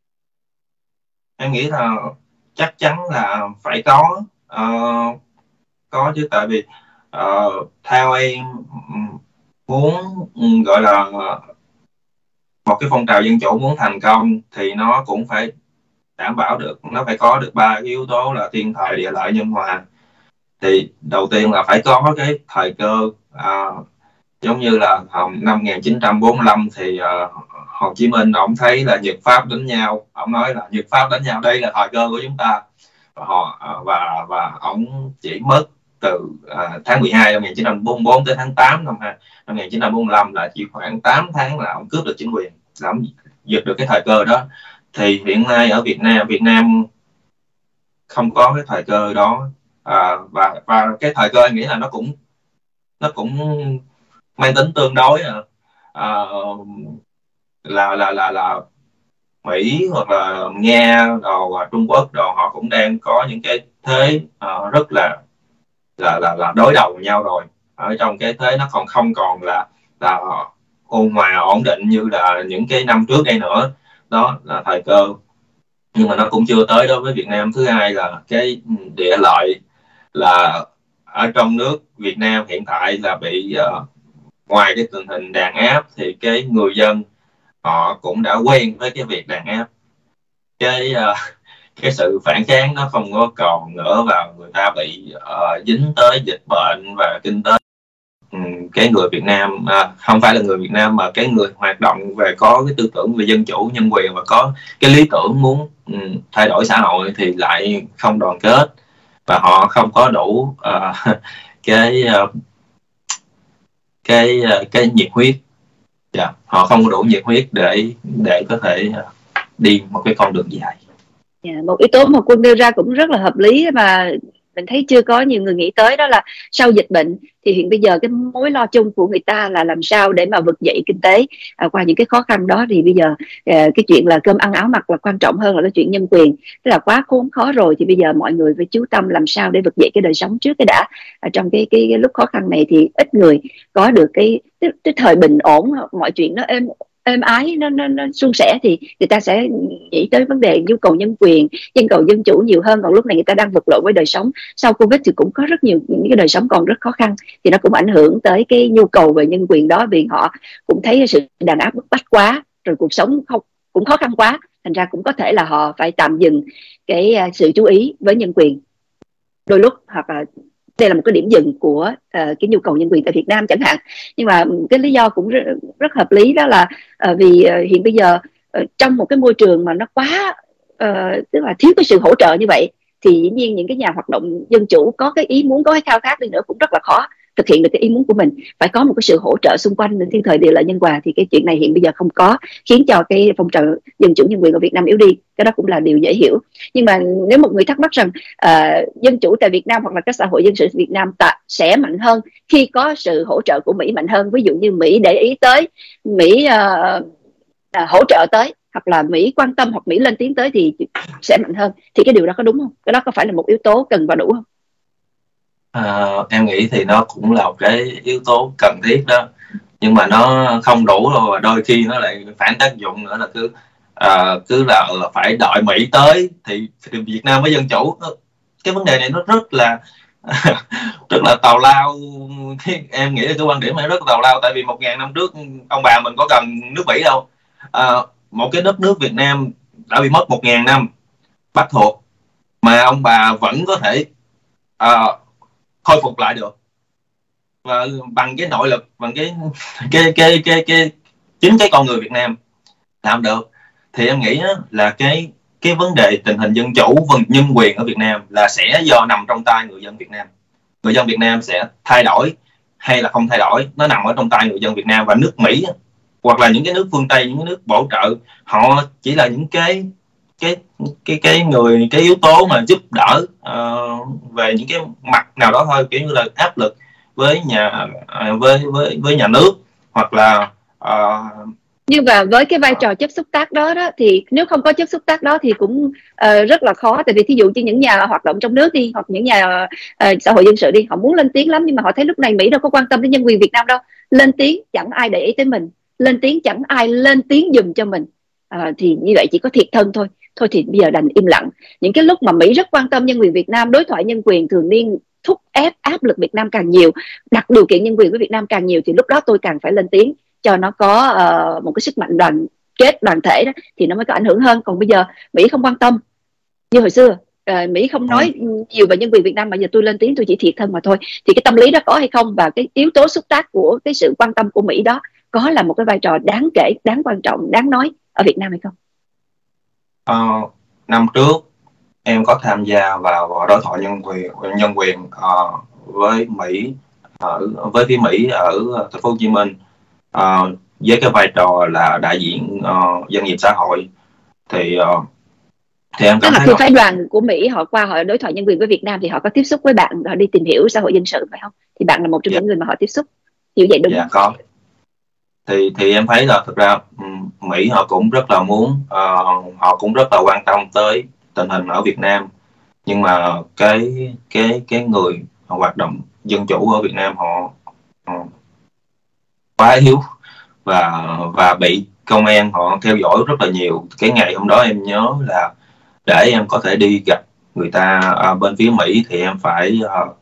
Em nghĩ là chắc chắn là phải có uh, có chứ, tại vì uh, theo em muốn gọi là một cái phong trào dân chủ muốn thành công thì nó cũng phải đảm bảo được, nó phải có được ba cái yếu tố là thiên thời địa lợi nhân hòa. Thì đầu tiên là phải có cái thời cơ, uh, giống như là um, năm một nghìn chín trăm bốn mươi lăm thì uh, Hồ Chí Minh ông thấy là Nhật Pháp đánh nhau, ông nói là Nhật Pháp đánh nhau, đây là thời cơ của chúng ta, và họ uh, và và ông chỉ mất từ uh, tháng mười hai năm một nghìn chín trăm bốn mươi tư tới tháng tám năm, năm một nghìn chín trăm bốn mươi lăm là chỉ khoảng tám tháng là ông cướp được chính quyền, là ông giật được cái thời cơ đó. Thì hiện nay ở Việt Nam Việt Nam không có cái thời cơ đó, à, và và cái thời cơ anh nghĩ là nó cũng nó cũng mang tính tương đối, à, à, là là là là Mỹ hoặc là Nga đồ, Trung Quốc đồ, họ cũng đang có những cái thế uh, rất là là là là đối đầu với nhau rồi. Ở trong cái thế nó còn không còn là là ôn hòa ổn định như là những cái năm trước đây nữa. Đó là thời cơ, nhưng mà nó cũng chưa tới đối với Việt Nam. Thứ hai là cái địa lợi, là ở trong nước Việt Nam hiện tại là bị uh, ngoài cái tình hình đàn áp thì cái người dân họ cũng đã quen với cái việc đàn áp, cái uh, cái sự phản kháng nó không có còn nữa, và người ta bị uh, dính tới dịch bệnh và kinh tế. Um, cái người Việt Nam, uh, không phải là người Việt Nam mà cái người hoạt động về có cái tư tưởng về dân chủ nhân quyền và có cái lý tưởng muốn um, thay đổi xã hội thì lại không đoàn kết, và họ không có đủ uh, cái uh, cái uh, cái nhiệt huyết. Yeah. Họ không có đủ nhiệt huyết để để có thể uh, đi một cái con đường dài. Yeah, một yếu tố mà Quân nêu ra cũng rất là hợp lý mà mình thấy chưa có nhiều người nghĩ tới, đó là sau dịch bệnh thì hiện bây giờ cái mối lo chung của người ta là làm sao để mà vực dậy kinh tế. À, qua những cái khó khăn đó thì bây giờ à, cái chuyện là cơm ăn áo mặc là quan trọng hơn là cái chuyện nhân quyền. Tức là quá khốn khó rồi thì bây giờ mọi người phải chú tâm làm sao để vực dậy cái đời sống trước cái đã. À, trong cái, cái cái lúc khó khăn này thì ít người có được cái, cái, cái thời bình ổn, mọi chuyện nó êm êm ái, nó, nó, nó suôn sẻ thì người ta sẽ nghĩ tới vấn đề nhu cầu nhân quyền, nhu cầu dân chủ nhiều hơn. Còn lúc này người ta đang vật lộn với đời sống sau Covid thì cũng có rất nhiều những cái đời sống còn rất khó khăn, thì nó cũng ảnh hưởng tới cái nhu cầu về nhân quyền đó, vì họ cũng thấy sự đàn áp bức bách quá, rồi cuộc sống không cũng khó khăn quá, thành ra cũng có thể là họ phải tạm dừng cái sự chú ý với nhân quyền đôi lúc, hoặc là đây là một cái điểm dừng của uh, cái nhu cầu nhân quyền tại Việt Nam chẳng hạn. Nhưng mà cái lý do cũng rất, rất hợp lý, đó là uh, vì uh, hiện bây giờ uh, trong một cái môi trường mà nó quá uh, tức là thiếu cái sự hỗ trợ như vậy, thì dĩ nhiên những cái nhà hoạt động dân chủ có cái ý muốn, có cái khao khát đi nữa cũng rất là khó thực hiện được cái ý muốn của mình. Phải có một cái sự hỗ trợ xung quanh thiên thời địa lợi nhân hòa, thì cái chuyện này hiện bây giờ không có, khiến cho cái phong trào dân chủ nhân quyền ở Việt Nam yếu đi. Cái đó cũng là điều dễ hiểu. Nhưng mà nếu một người thắc mắc rằng uh, dân chủ tại Việt Nam hoặc là các xã hội dân sự Việt Nam ta sẽ mạnh hơn khi có sự hỗ trợ của Mỹ mạnh hơn, ví dụ như Mỹ để ý tới, Mỹ uh, uh, hỗ trợ tới, hoặc là Mỹ quan tâm hoặc Mỹ lên tiếng tới thì sẽ mạnh hơn, thì cái điều đó có đúng không? Cái đó có phải là một yếu tố cần và đủ không? À, em nghĩ thì nó cũng là một cái yếu tố cần thiết đó, nhưng mà nó không đủ đâu, và đôi khi nó lại phản tác dụng nữa, là cứ à, cứ là, là phải đợi Mỹ tới thì, thì Việt Nam mới dân chủ. Cái vấn đề này nó rất là rất là tào lao. Em nghĩ là cái quan điểm này rất là tào lao, tại vì một ngàn năm trước ông bà mình có cần nước Mỹ đâu. À, một cái đất nước Việt Nam đã bị mất một ngàn năm bắt thuộc mà ông bà vẫn có thể à, khôi phục lại được, và bằng cái nội lực, bằng cái cái cái cái cái chính cái con người Việt Nam làm được. Thì em nghĩ là cái cái vấn đề tình hình dân chủ và nhân quyền ở Việt Nam là sẽ do nằm trong tay người dân Việt Nam. Người dân Việt Nam sẽ thay đổi hay là không thay đổi, nó nằm ở trong tay người dân Việt Nam. Và nước Mỹ hoặc là những cái nước phương Tây, những cái nước bổ trợ, họ chỉ là những cái cái cái cái người cái yếu tố mà giúp đỡ uh, về những cái mặt nào đó thôi, kiểu như là áp lực với nhà uh, với với với nhà nước, hoặc là Uh, Nhưng mà với cái vai trò chất xúc tác đó đó thì nếu không có chất xúc tác đó thì cũng uh, rất là khó. Tại vì thí dụ như những nhà hoạt động trong nước đi, hoặc những nhà uh, xã hội dân sự đi, họ muốn lên tiếng lắm nhưng mà họ thấy lúc này Mỹ đâu có quan tâm đến nhân quyền Việt Nam đâu. Lên tiếng chẳng ai để ý tới mình, lên tiếng chẳng ai lên tiếng giùm cho mình, uh, thì như vậy chỉ có thiệt thân thôi. Thôi thì bây giờ đành im lặng. Những cái lúc mà Mỹ rất quan tâm nhân quyền Việt Nam, đối thoại nhân quyền thường niên thúc ép áp lực Việt Nam càng nhiều, đặt điều kiện nhân quyền của Việt Nam càng nhiều, thì lúc đó tôi càng phải lên tiếng cho nó có uh, một cái sức mạnh đoàn kết đoàn thể đó, thì nó mới có ảnh hưởng hơn. Còn bây giờ Mỹ không quan tâm như hồi xưa, uh, Mỹ không nói nhiều về nhân quyền Việt Nam mà giờ tôi lên tiếng tôi chỉ thiệt thân mà thôi, thì cái tâm lý đó có hay không, và cái yếu tố xúc tác của cái sự quan tâm của Mỹ đó có là một cái vai trò đáng kể, đáng quan trọng, đáng nói ở Việt Nam hay không? Uh, năm trước em có tham gia vào đối thoại nhân quyền nhân quyền uh, với Mỹ, ở với phía Mỹ ở thành phố Hồ Chí Minh, uh, với cái vai trò là đại diện uh, doanh nghiệp xã hội. Thì uh, thì em tức là khi phái đoàn của Mỹ họ qua họ đối thoại nhân quyền với Việt Nam thì họ có tiếp xúc với bạn, họ đi tìm hiểu xã hội dân sự phải không? Thì bạn là một trong dạ. những người mà họ tiếp xúc, hiểu vậy đúng dạ, không? có. Thì thì em thấy là thực ra Mỹ họ cũng rất là muốn, uh, họ cũng rất là quan tâm tới tình hình ở Việt Nam, nhưng mà cái cái cái người họ hoạt động dân chủ ở Việt Nam họ, họ quá yếu và và bị công an họ theo dõi rất là nhiều. Cái ngày hôm đó em nhớ là để em có thể đi gặp người ta uh, bên phía Mỹ thì em phải uh,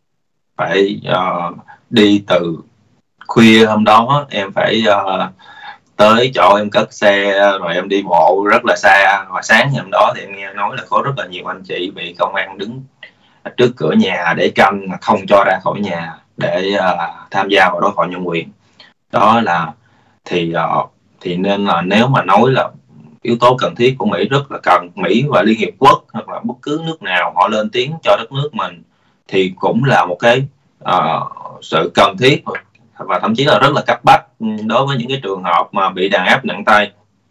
phải uh, đi từ khuya hôm đó, em phải uh, tới chỗ em cất xe rồi em đi bộ rất là xa. Và sáng ngày hôm đó thì em nghe nói là có rất là nhiều anh chị bị công an đứng trước cửa nhà để canh, không cho ra khỏi nhà để uh, tham gia vào đối thoại nhân quyền. Đó là thì uh, thì nên là nếu mà nói là yếu tố cần thiết của Mỹ, rất là cần Mỹ và Liên Hiệp Quốc hoặc là bất cứ nước nào họ lên tiếng cho đất nước mình thì cũng là một cái uh, sự cần thiết và thậm chí là rất là cấp bách đối với những cái trường hợp mà bị đàn áp nặng tay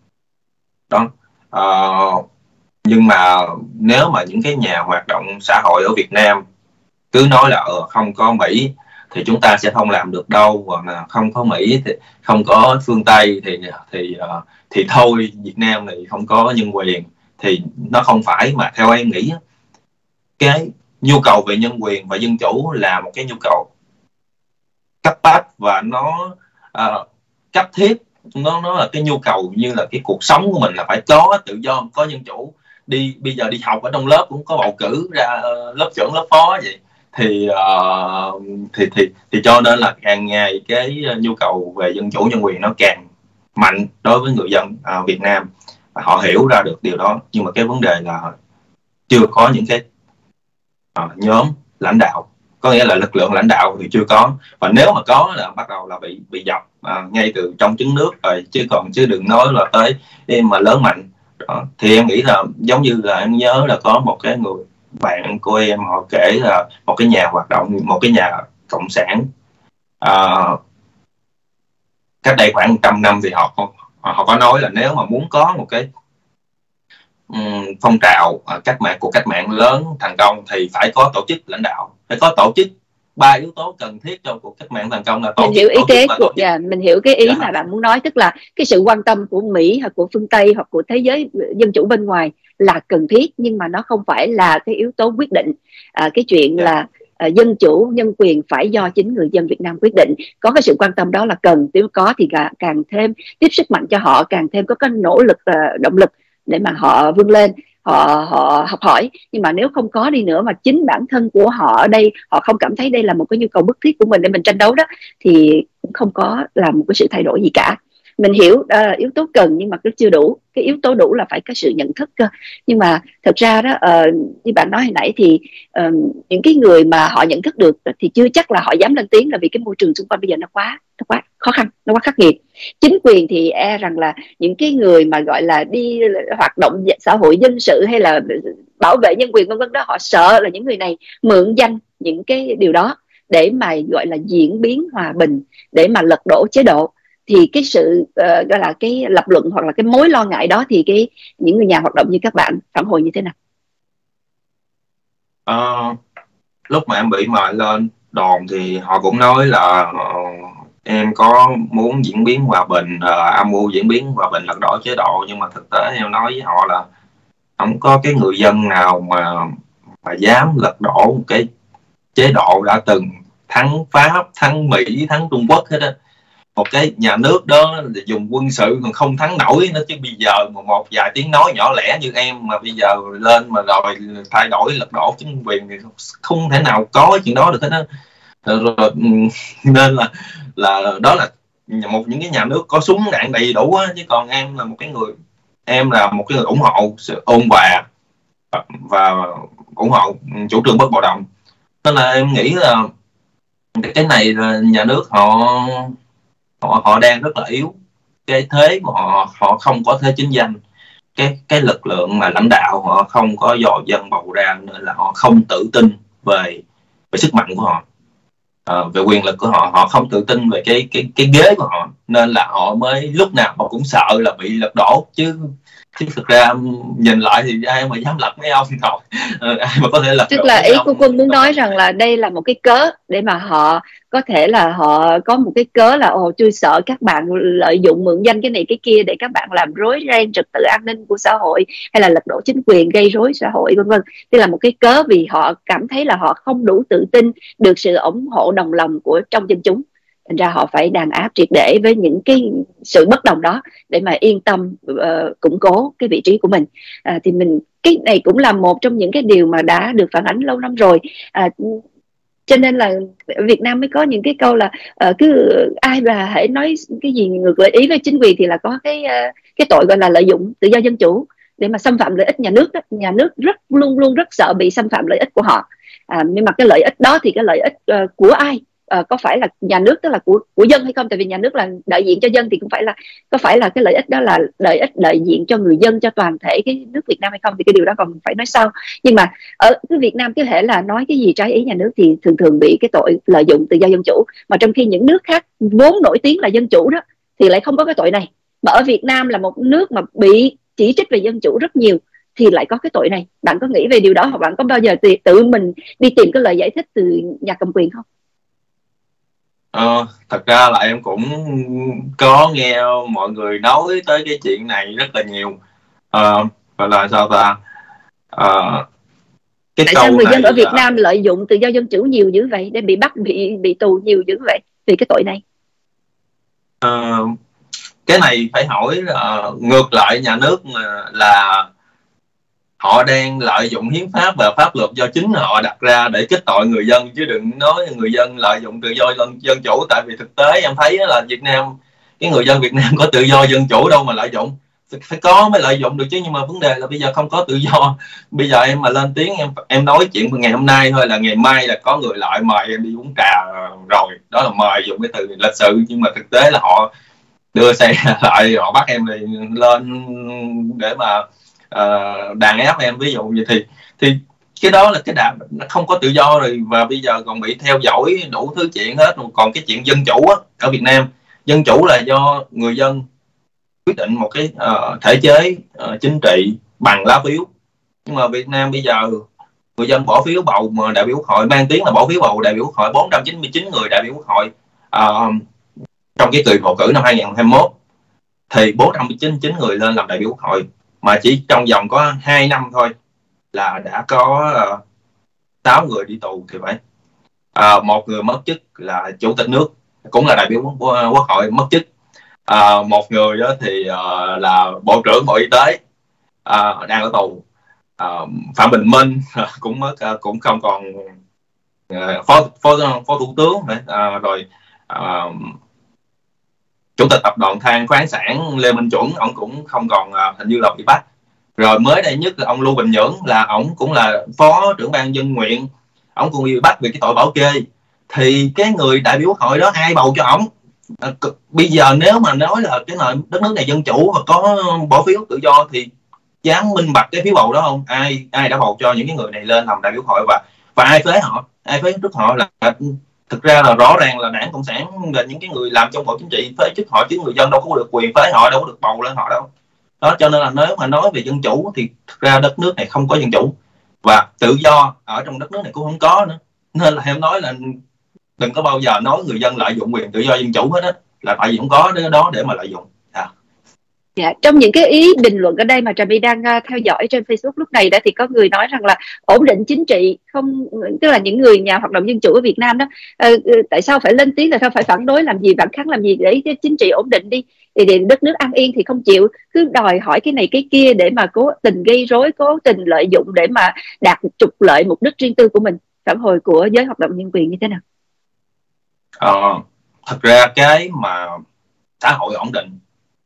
đó. Uh, nhưng mà nếu mà những cái nhà hoạt động xã hội ở Việt Nam cứ nói là ờ, không có Mỹ thì chúng ta sẽ không làm được đâu, hoặc là không có Mỹ thì không có phương Tây thì thì uh, thì thôi Việt Nam này không có nhân quyền, thì nó không phải. Mà theo em nghĩ cái nhu cầu về nhân quyền và dân chủ là một cái nhu cầu cấp bách và nó uh, cấp thiết. Nó nó là cái nhu cầu như là cái cuộc sống của mình là phải có tự do, có dân chủ. Đi bây giờ đi học ở trong lớp cũng có bầu cử ra uh, lớp trưởng lớp phó vậy. Thì, uh, thì thì thì cho nên là càng ngày cái nhu cầu về dân chủ nhân quyền nó càng mạnh đối với người dân uh, Việt Nam, và họ hiểu ra được điều đó. Nhưng mà cái vấn đề là chưa có những cái uh, nhóm lãnh đạo, có nghĩa là lực lượng lãnh đạo thì chưa có, và nếu mà có là bắt đầu là bị bị dập uh, ngay từ trong trứng nước rồi, chứ còn chứ đừng nói là tới em mà lớn mạnh đó. Thì em nghĩ là giống như là em nhớ là có một cái người bạn của em họ kể là một cái nhà hoạt động, một cái nhà cộng sản uh, cách đây khoảng trăm năm thì họ họ có nói là nếu mà muốn có một cái um, phong trào uh, cách mạng, cuộc cách mạng lớn thành công thì phải có tổ chức lãnh đạo, phải có tổ chức. Ba yếu tố cần thiết cho cuộc cách mạng thành công là tổ mình chức, hiểu ý tổ kế chức của dạ, mình hiểu cái ý dạ. mà bạn muốn nói, tức là cái sự quan tâm của Mỹ hoặc của phương Tây hoặc của thế giới dân chủ bên ngoài là cần thiết, nhưng mà nó không phải là cái yếu tố quyết định. À, cái chuyện dạ. là à, dân chủ nhân quyền phải do chính người dân Việt Nam quyết định. Có cái sự quan tâm đó là cần, nếu có thì càng thêm tiếp sức mạnh cho họ, càng thêm có cái nỗ lực, uh, động lực để mà họ vươn lên, họ họ học hỏi. Nhưng mà nếu không có đi nữa mà chính bản thân của họ ở đây họ không cảm thấy đây là một cái nhu cầu bức thiết của mình để mình tranh đấu đó, thì cũng không có làm một cái sự thay đổi gì cả. Mình hiểu đó là yếu tố cần nhưng mà nó chưa đủ. Cái yếu tố đủ là phải có sự nhận thức cơ. Nhưng mà thật ra đó, uh, như bạn nói hồi nãy thì uh, những cái người mà họ nhận thức được thì chưa chắc là họ dám lên tiếng, là vì cái môi trường xung quanh bây giờ nó quá nó quá khó khăn, nó quá khắc nghiệt. Chính quyền thì e rằng là những cái người mà gọi là đi hoạt động xã hội dân sự hay là bảo vệ nhân quyền vân vân đó, họ sợ là những người này mượn danh những cái điều đó để mà gọi là diễn biến hòa bình, để mà lật đổ chế độ. Thì cái sự uh, gọi là cái lập luận hoặc là cái mối lo ngại đó thì cái những người nhà hoạt động như các bạn phản hồi như thế nào? Uh, lúc mà em bị mời lên đồn thì họ cũng nói là uh, em có muốn diễn biến hòa bình, uh, âm mưu diễn biến hòa bình lật đổ chế độ, nhưng mà thực tế em nói với họ là không có cái người dân nào mà mà dám lật đổ một cái chế độ đã từng thắng Pháp, thắng Mỹ, thắng Trung Quốc hết á. Một cái nhà nước đó dùng quân sự còn không thắng nổi nữa, chứ bây giờ mà một vài tiếng nói nhỏ lẻ như em mà bây giờ lên mà rồi thay đổi lật đổ chính quyền thì không thể nào có chuyện đó được hết á. Rồi, nên là là đó là một những cái nhà nước có súng đạn đầy đủ á, chứ còn em là một cái người em là một cái người ủng hộ sự ôn hòa và ủng hộ chủ trương bất bạo động. Nên là em nghĩ là cái này là nhà nước họ họ họ đang rất là yếu, cái thế mà họ họ không có thế chính danh, cái cái lực lượng mà lãnh đạo họ không có do dân bầu ra, nên là họ không tự tin về về sức mạnh của họ, à, về quyền lực của họ, họ không tự tin về cái cái cái ghế của họ, nên là họ mới lúc nào họ cũng sợ là bị lật đổ. Chứ chứ thực ra nhìn lại thì ai mà dám lật mấy ông thôi, ai mà có thể lật. Tức là ý của Quân muốn nói rằng là đây là một cái cớ để mà họ có thể là họ có một cái cớ là ồ tôi sợ các bạn lợi dụng mượn danh cái này cái kia để các bạn làm rối ren trật tự an ninh của xã hội, hay là lật đổ chính quyền, gây rối xã hội vân vân. Tức là một cái cớ vì họ cảm thấy là họ không đủ tự tin được sự ủng hộ đồng lòng của trong dân chúng, thành ra họ phải đàn áp triệt để với những cái sự bất đồng đó để mà yên tâm uh, củng cố cái vị trí của mình. À, thì mình cái này cũng là một trong những cái điều mà đã được phản ánh lâu năm rồi. À, cho nên là Việt Nam mới có những cái câu là uh, cứ ai mà hãy nói cái gì ngược lại ý với chính quyền thì là có cái uh, cái tội gọi là lợi dụng tự do dân chủ để mà xâm phạm lợi ích nhà nước đó. Nhà nước rất luôn luôn rất sợ bị xâm phạm lợi ích của họ. À, nhưng mà cái lợi ích đó thì cái lợi ích uh, của ai? À, có phải là nhà nước, tức là của của dân hay không? Tại vì nhà nước là đại diện cho dân thì cũng phải là có phải là cái lợi ích đó là lợi ích đại diện cho người dân, cho toàn thể cái nước Việt Nam hay không, thì cái điều đó còn phải nói sau. Nhưng mà ở cái Việt Nam cứ thể là nói cái gì trái ý nhà nước thì thường thường bị cái tội lợi dụng tự do dân chủ, mà trong khi những nước khác vốn nổi tiếng là dân chủ đó thì lại không có cái tội này, mà ở Việt Nam là một nước mà bị chỉ trích về dân chủ rất nhiều thì lại có cái tội này. Bạn có nghĩ về điều đó, hoặc bạn có bao giờ tự mình đi tìm cái lời giải thích từ nhà cầm quyền không? Ờ, thật ra là em cũng có nghe mọi người nói tới cái chuyện này rất là nhiều. Ờ, và là sao ta? Ờ, cái Tại sao người dân ở Việt là... Nam lợi dụng tự do dân chủ nhiều dữ vậy, để bị bắt, bị bị tù nhiều dữ vậy vì cái tội này? Ờ, cái này phải hỏi là ngược lại nhà nước là họ đang lợi dụng hiến pháp và pháp luật do chính họ đặt ra để kích tội người dân, chứ đừng nói người dân lợi dụng tự do dân, dân chủ. Tại vì thực tế em thấy là Việt Nam, cái người dân Việt Nam có tự do dân chủ đâu mà lợi dụng, phải có mới lợi dụng được chứ. Nhưng mà vấn đề là bây giờ không có tự do. Bây giờ em mà lên tiếng em em nói chuyện ngày hôm nay thôi là ngày mai là có người lại mời em đi uống trà rồi, đó là mời dùng cái từ lịch sự, nhưng mà thực tế là họ đưa xe lại, họ bắt em lên để mà Uh, đàn áp em, ví dụ như thì thì cái đó là cái đà nó không có tự do rồi, và bây giờ còn bị theo dõi đủ thứ chuyện hết. Còn cái chuyện dân chủ á, ở Việt Nam dân chủ là do người dân quyết định một cái uh, thể chế uh, chính trị bằng lá phiếu, nhưng mà Việt Nam bây giờ người dân bỏ phiếu bầu mà đại biểu quốc hội, mang tiếng là bỏ phiếu bầu đại biểu quốc hội, bốn trăm chín mươi chín người đại biểu quốc hội uh, trong cái kỳ bầu cử năm hai không hai mốt thì bốn trăm chín mươi chín người lên làm đại biểu quốc hội, mà chỉ trong vòng có hai năm thôi là đã có uh, sáu người đi tù thì phải. Uh, một người mất chức là chủ tịch nước, cũng là đại biểu quốc hội mất chức. Uh, một người đó thì uh, là bộ trưởng bộ y tế uh, đang ở tù. Uh, Phạm Bình Minh cũng mất, uh, cũng không còn uh, phó phó phó thủ tướng uh, rồi. Uh, Chủ tịch tập đoàn than khoáng sản Lê Minh Chuẩn, ông cũng không còn, hình như là bị bắt. Rồi mới đây nhất là ông Lưu Bình Nhưỡng, là ông cũng là phó trưởng ban dân nguyện, ông cũng bị bắt vì cái tội bảo kê. Thì cái người đại biểu quốc hội đó ai bầu cho ông? À, bây giờ nếu mà nói là cái này đất nước này dân chủ và có bỏ phiếu tự do thì dám minh bạch cái phiếu bầu đó không? Ai ai đã bầu cho những cái người này lên làm đại biểu quốc hội, và và ai phế họ, ai phế trước họ? Là thực ra là rõ ràng là Đảng Cộng sản và những cái người làm trong bộ chính trị phế chức họ, chứ người dân đâu có được quyền phế họ, đâu có được bầu lên họ đâu. Đó, cho nên là nếu mà nói về dân chủ thì thực ra đất nước này không có dân chủ, và tự do ở trong đất nước này cũng không có nữa. Nên là em nói là đừng có bao giờ nói người dân lợi dụng quyền tự do dân chủ hết á, là tại vì không có cái đó để mà lợi dụng. À. Dạ, trong những cái ý bình luận ở đây mà Trà My đang uh, theo dõi trên Facebook lúc này đó, thì có người nói rằng là ổn định chính trị không, tức là những người nhà hoạt động dân chủ ở Việt Nam đó, uh, tại sao phải lên tiếng, tại sao phải phản đối làm gì, phản kháng làm gì, để chính trị ổn định đi, thì, thì đất nước an yên thì không chịu, cứ đòi hỏi cái này cái kia để mà cố tình gây rối, cố tình lợi dụng để mà đạt trục lợi mục đích riêng tư của mình. Phản hồi của giới hoạt động nhân quyền như thế nào? Ờ, thật ra cái mà xã hội ổn định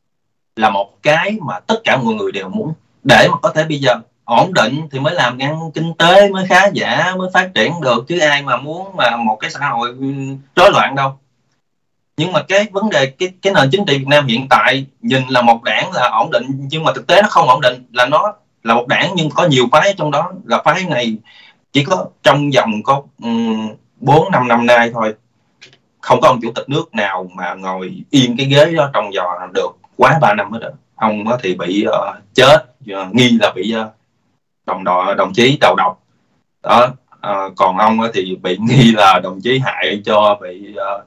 là một cái mà tất cả mọi người đều muốn. Để mà có thể bây giờ ổn định thì mới làm ăn kinh tế mới khá giả, mới phát triển được, chứ ai mà muốn mà một cái xã hội rối loạn đâu. Nhưng mà cái vấn đề cái cái nền chính trị Việt Nam hiện tại nhìn là một đảng là ổn định, nhưng mà thực tế nó không ổn định, là nó là một đảng nhưng có nhiều phái trong đó. Là phái này chỉ có trong vòng có bốn năm năm nay thôi, không có ông chủ tịch nước nào mà ngồi yên cái ghế đó trong vòng được quá ba năm hết rồi. Ông thì bị uh, chết, uh, nghi là bị uh, đồng đò, đồng chí đầu độc đó. Uh, còn ông thì bị nghi là đồng chí hại cho bị uh,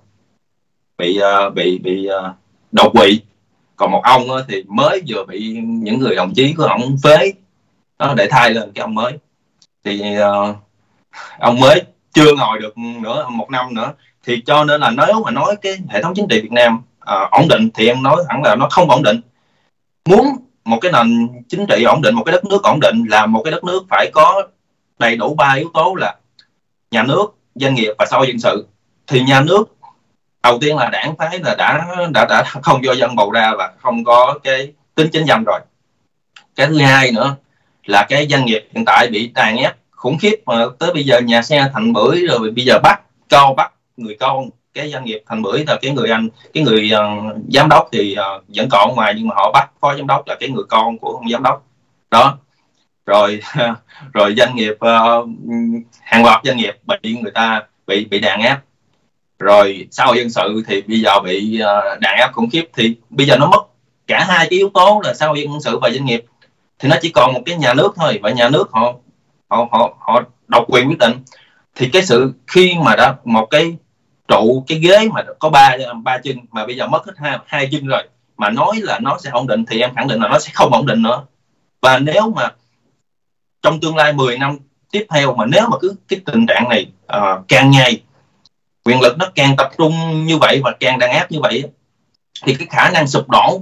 bị uh, bị bị uh, đột quỵ. Còn một ông thì mới vừa bị những người đồng chí của ông phế đó, để thay lên cái ông mới. Thì uh, ông mới chưa ngồi được nữa, một năm nữa. Thì cho nên là nếu mà nói cái hệ thống chính trị Việt Nam uh, ổn định thì em nói thẳng là nó không ổn định. Muốn một cái nền chính trị ổn định, một cái đất nước ổn định, là một cái đất nước phải có đầy đủ ba yếu tố là nhà nước, doanh nghiệp và xã hội dân sự. Thì nhà nước đầu tiên là đảng phái là đã đã đã không do dân bầu ra và không có cái tính chính danh rồi. Cái thứ hai nữa là cái doanh nghiệp hiện tại bị đàn ép khủng khiếp, mà tới bây giờ nhà xe Thành Bưởi rồi bây giờ bắt câu bắt người con cái doanh nghiệp Thành Bưởi là cái người anh cái người uh, giám đốc thì uh, vẫn còn ở ngoài, nhưng mà họ bắt phó giám đốc là cái người con của ông giám đốc đó. Rồi rồi doanh nghiệp uh, hàng loạt doanh nghiệp bị người ta bị bị đàn ép. Rồi xã hội dân sự thì bây giờ bị uh, đàn ép khủng khiếp. Thì bây giờ nó mất cả hai cái yếu tố là xã hội dân sự và doanh nghiệp, thì nó chỉ còn một cái nhà nước thôi. Và nhà nước họ họ họ họ độc quyền quyết định. Thì cái sự khi mà đã một cái trụ cái ghế mà có ba ba chân mà bây giờ mất hết hai hai chân rồi, mà nói là nó sẽ ổn định thì em khẳng định là nó sẽ không ổn định nữa. Và nếu mà trong tương lai mười năm tiếp theo mà nếu mà cứ cái tình trạng này uh, càng ngày quyền lực nó càng tập trung như vậy và càng đàn áp như vậy, thì cái khả năng sụp đổ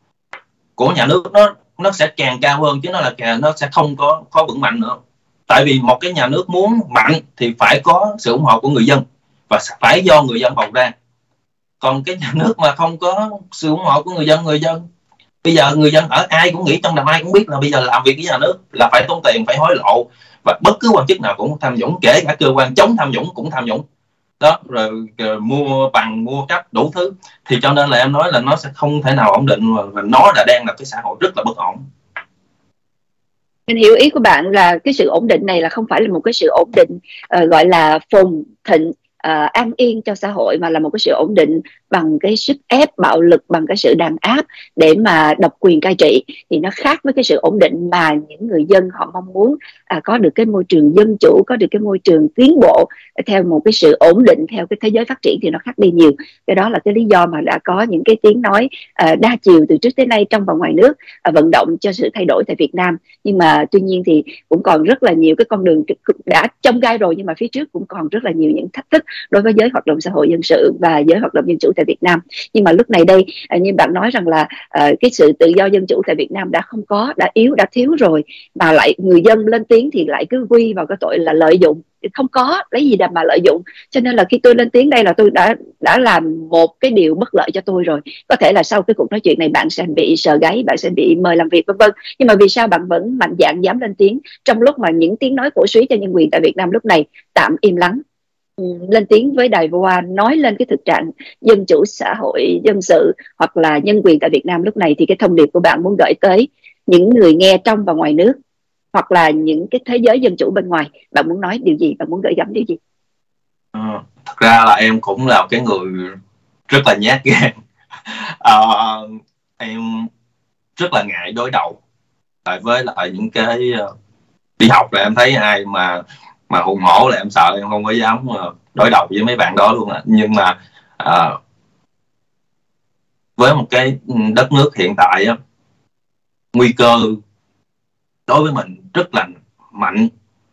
của nhà nước nó nó sẽ càng cao hơn, chứ nó là càng nó sẽ không có có vững mạnh nữa. Tại vì một cái nhà nước muốn mạnh thì phải có sự ủng hộ của người dân và phải do người dân bầu ra. Còn cái nhà nước mà không có sự ủng hộ của người dân, người dân bây giờ người dân ở ai cũng nghĩ trong đầu ai cũng biết là bây giờ làm việc với nhà nước là phải tốn tiền, phải hối lộ, và bất cứ quan chức nào cũng tham nhũng, kể cả cơ quan chống tham nhũng cũng tham nhũng đó. Rồi, rồi mua bằng mua cấp đủ thứ. Thì cho nên là em nói là nó sẽ không thể nào ổn định, và nó đã đang là cái xã hội rất là bất ổn. Mình hiểu ý của bạn là cái sự ổn định này là không phải là một cái sự ổn định uh, gọi là phồn thịnh, uh, an yên cho xã hội, mà là một cái sự ổn định bằng cái sức ép bạo lực, bằng cái sự đàn áp để mà độc quyền cai trị. Thì nó khác với cái sự ổn định mà những người dân họ mong muốn, à, có được cái môi trường dân chủ, có được cái môi trường tiến bộ theo một cái sự ổn định theo cái thế giới phát triển, thì nó khác đi nhiều. Cái đó là cái lý do mà đã có những cái tiếng nói uh, đa chiều từ trước tới nay trong và ngoài nước uh, vận động cho sự thay đổi tại Việt Nam. Nhưng mà tuy nhiên thì cũng còn rất là nhiều cái con đường đã chông gai rồi, nhưng mà phía trước cũng còn rất là nhiều những thách thức đối với giới hoạt động xã hội dân sự và giới hoạt động dân chủ tại Việt Nam. Nhưng mà lúc này đây, như bạn nói rằng là uh, cái sự tự do dân chủ tại Việt Nam đã không có, đã yếu, đã thiếu rồi, mà lại người dân lên tiếng thì lại cứ quy vào cái tội là lợi dụng. Không có lấy gì mà lợi dụng. Cho nên là khi tôi lên tiếng đây là tôi đã đã làm một cái điều bất lợi cho tôi rồi. Có thể là sau cái cuộc nói chuyện này bạn sẽ bị sờ gáy, bạn sẽ bị mời làm việc vân vân. Nhưng mà vì sao bạn vẫn mạnh dạn dám lên tiếng trong lúc mà những tiếng nói cổ suý cho nhân quyền tại Việt Nam lúc này tạm im lắng? Lên tiếng với Đài Voa, nói lên cái thực trạng dân chủ xã hội dân sự hoặc là nhân quyền tại Việt Nam lúc này, thì cái thông điệp của bạn muốn gửi tới những người nghe trong và ngoài nước, hoặc là những cái thế giới dân chủ bên ngoài, bạn muốn nói điều gì, bạn muốn gửi gắm điều gì? À, thật ra là em cũng là cái người rất là nhát gan. à, em rất là ngại đối đầu tại với lại những cái uh, đi học là em thấy ai mà mà hùng hổ là em sợ em không có dám đối đầu với mấy bạn đó luôn á. Nhưng mà à, với một cái đất nước hiện tại á, nguy cơ đối với mình rất là mạnh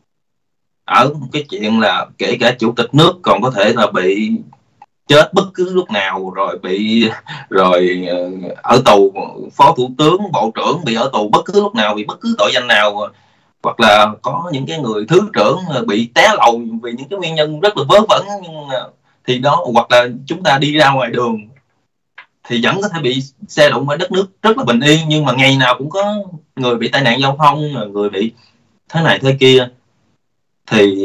ở cái chuyện là kể cả chủ tịch nước còn có thể là bị chết bất cứ lúc nào, rồi bị rồi ở tù, phó thủ tướng, bộ trưởng bị ở tù bất cứ lúc nào vì bất cứ tội danh nào, hoặc là có những cái người thứ trưởng bị té lầu vì những cái nguyên nhân rất là vớ vẩn, nhưng thì đó, hoặc là chúng ta đi ra ngoài đường thì vẫn có thể bị xe đụng ở đất nước rất là bình yên, nhưng mà ngày nào cũng có người bị tai nạn giao thông, người bị thế này thế kia. Thì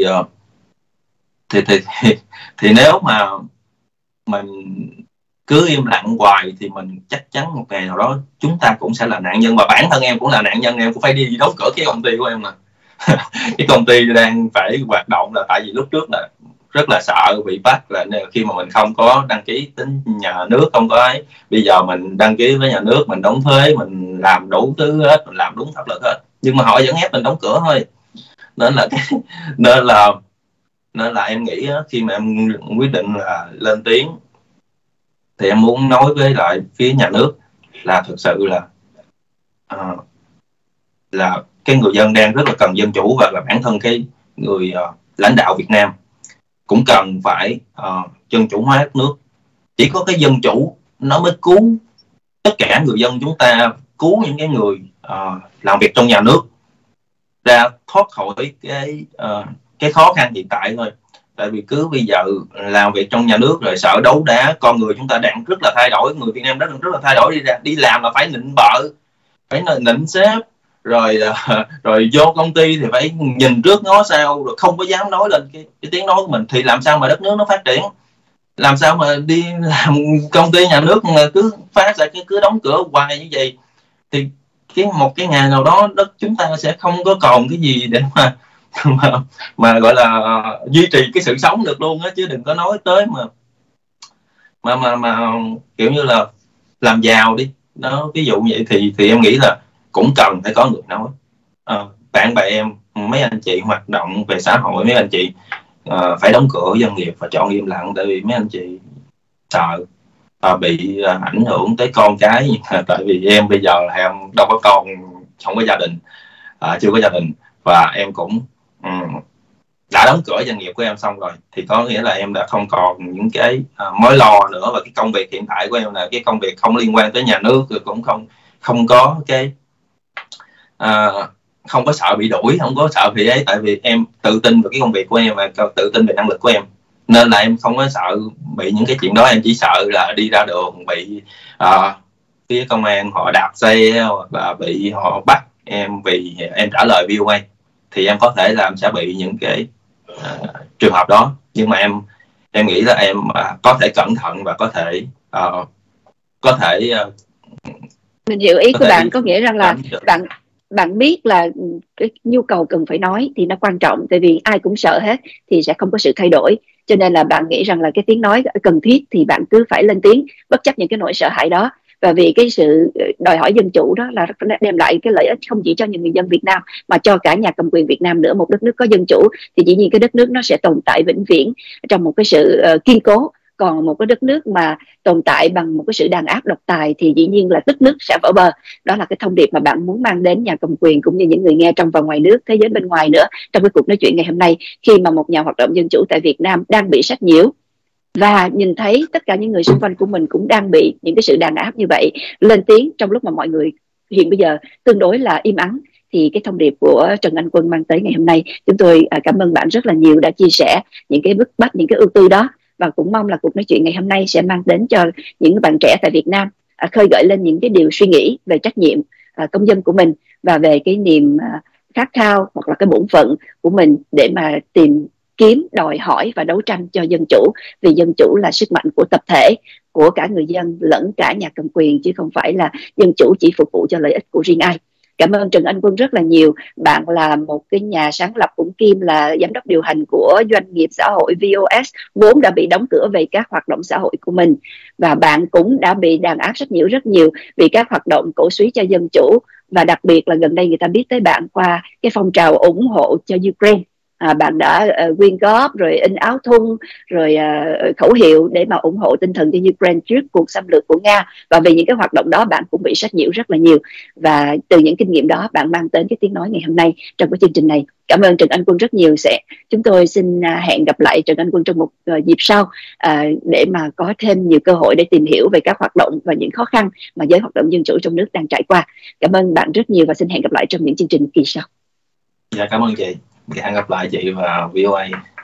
thì thì thì, thì nếu mà mình cứ im lặng hoài thì mình chắc chắn một ngày nào đó chúng ta cũng sẽ là nạn nhân, và bản thân em cũng là nạn nhân. Em cũng phải đi đóng cửa cái công ty của em mà cái công ty đang phải hoạt động là tại vì lúc trước là rất là sợ bị bắt, là khi mà mình không có đăng ký tính nhà nước, không có ấy. Bây giờ mình đăng ký với nhà nước, mình đóng thuế, mình làm đủ thứ hết, mình làm đúng pháp luật hết, nhưng mà họ vẫn ép mình đóng cửa thôi. Nên là cái nên là nên là em nghĩ khi mà em quyết định là lên tiếng thì em muốn nói với lại phía nhà nước là thực sự là uh, là cái người dân đang rất là cần dân chủ, và là bản thân cái người uh, lãnh đạo Việt Nam cũng cần phải uh, dân chủ hóa đất nước. Chỉ có cái dân chủ nó mới cứu tất cả người dân chúng ta, cứu những cái người uh, làm việc trong nhà nước ra thoát khỏi cái uh, cái khó khăn hiện tại thôi. Tại vì cứ bây giờ làm việc trong nhà nước rồi sợ đấu đá, con người chúng ta đang rất là thay đổi, người Việt Nam rất rất là thay đổi, đi ra đi làm là phải nịnh bợ, phải nịnh sếp, rồi rồi vô công ty thì phải nhìn trước ngó sau, rồi không có dám nói lên cái, cái tiếng nói của mình, thì làm sao mà đất nước nó phát triển? Làm sao mà đi làm công ty nhà nước mà cứ phát ra cái cứ đóng cửa hoài như vậy thì cái một cái ngày nào đó đất chúng ta sẽ không có còn cái gì để mà mà, mà gọi là uh, duy trì cái sự sống được luôn á, chứ đừng có nói tới mà mà mà mà kiểu như là làm giàu đi đó, ví dụ vậy. Thì thì em nghĩ là cũng cần phải có người nói. Uh, bạn bè em, mấy anh chị hoạt động về xã hội, mấy anh chị uh, phải đóng cửa doanh nghiệp và chọn im lặng, tại vì mấy anh chị sợ uh, bị uh, ảnh hưởng tới con cái. Tại vì em bây giờ là em đâu có con, không có gia đình, uh, chưa có gia đình, và em cũng um, đã đóng cửa doanh nghiệp của em xong rồi, thì có nghĩa là em đã không còn những cái uh, mối lo nữa, và cái công việc hiện tại của em là cái công việc không liên quan tới nhà nước, rồi cũng không không có cái uh, không có sợ bị đuổi, không có sợ bị ấy, tại vì em tự tin vào cái công việc của em và tự tin về năng lực của em, nên là em không có sợ bị những cái chuyện đó. Em chỉ sợ là đi ra đường bị uh, phía công an họ đạp xe, hoặc là bị họ bắt em vì em trả lời vê o a, thì em có thể làm sẽ bị những cái uh, trường hợp đó. Nhưng mà em em nghĩ là em uh, có thể cẩn thận và có thể uh, có thể uh, mình hiểu ý của bạn, có nghĩa rằng là bạn bạn biết là cái nhu cầu cần phải nói thì nó quan trọng, tại vì ai cũng sợ hết thì sẽ không có sự thay đổi, cho nên là bạn nghĩ rằng là cái tiếng nói cần thiết thì bạn cứ phải lên tiếng bất chấp những cái nỗi sợ hãi đó. Và vì cái sự đòi hỏi dân chủ đó là đem lại cái lợi ích không chỉ cho những người dân Việt Nam mà cho cả nhà cầm quyền Việt Nam nữa. Một đất nước có dân chủ thì dĩ nhiên cái đất nước nó sẽ tồn tại vĩnh viễn trong một cái sự uh, kiên cố. Còn một cái đất nước mà tồn tại bằng một cái sự đàn áp độc tài thì dĩ nhiên là đất nước sẽ vỡ bờ. Đó là cái thông điệp mà bạn muốn mang đến nhà cầm quyền cũng như những người nghe trong và ngoài nước, thế giới bên ngoài nữa, trong cái cuộc nói chuyện ngày hôm nay, khi mà một nhà hoạt động dân chủ tại Việt Nam đang bị sách nhiễu và nhìn thấy tất cả những người xung quanh của mình cũng đang bị những cái sự đàn áp như vậy, lên tiếng trong lúc mà mọi người hiện bây giờ tương đối là im ắng. Thì cái thông điệp của Trần Anh Quân mang tới ngày hôm nay, chúng tôi cảm ơn bạn rất là nhiều đã chia sẻ những cái bức bách, những cái ưu tư đó, và cũng mong là cuộc nói chuyện ngày hôm nay sẽ mang đến cho những bạn trẻ tại Việt Nam à, khơi gợi lên những cái điều suy nghĩ về trách nhiệm à, công dân của mình, và về cái niềm à, khát khao hoặc là cái bổn phận của mình để mà tìm kiếm, đòi hỏi và đấu tranh cho dân chủ. Vì dân chủ là sức mạnh của tập thể, của cả người dân lẫn cả nhà cầm quyền, chứ không phải là dân chủ chỉ phục vụ cho lợi ích của riêng ai. Cảm ơn Trần Anh Quân rất là nhiều. Bạn là một cái nhà sáng lập cũng kiêm là giám đốc điều hành của doanh nghiệp xã hội vê o ét, vốn đã bị đóng cửa về các hoạt động xã hội của mình. Và bạn cũng đã bị đàn áp rất nhiều rất nhiều vì các hoạt động cổ suý cho dân chủ. Và đặc biệt là gần đây người ta biết tới bạn qua cái phong trào ủng hộ cho Ukraine. À, bạn đã uh, quyên góp rồi in áo thun rồi uh, khẩu hiệu để mà ủng hộ tinh thần cho Ukraine trước cuộc xâm lược của Nga, và vì những cái hoạt động đó bạn cũng bị sách nhiễu rất là nhiều, và từ những kinh nghiệm đó bạn mang đến cái tiếng nói ngày hôm nay trong cái chương trình này. Cảm ơn Trần Anh Quân rất nhiều. Sẽ chúng tôi xin uh, hẹn gặp lại Trần Anh Quân trong một uh, dịp sau uh, để mà có thêm nhiều cơ hội để tìm hiểu về các hoạt động và những khó khăn mà giới hoạt động dân chủ trong nước đang trải qua. Cảm ơn bạn rất nhiều và xin hẹn gặp lại trong những chương trình kỳ sau. Dạ, cảm ơn chị. Hẹn gặp lại chị và vê o a.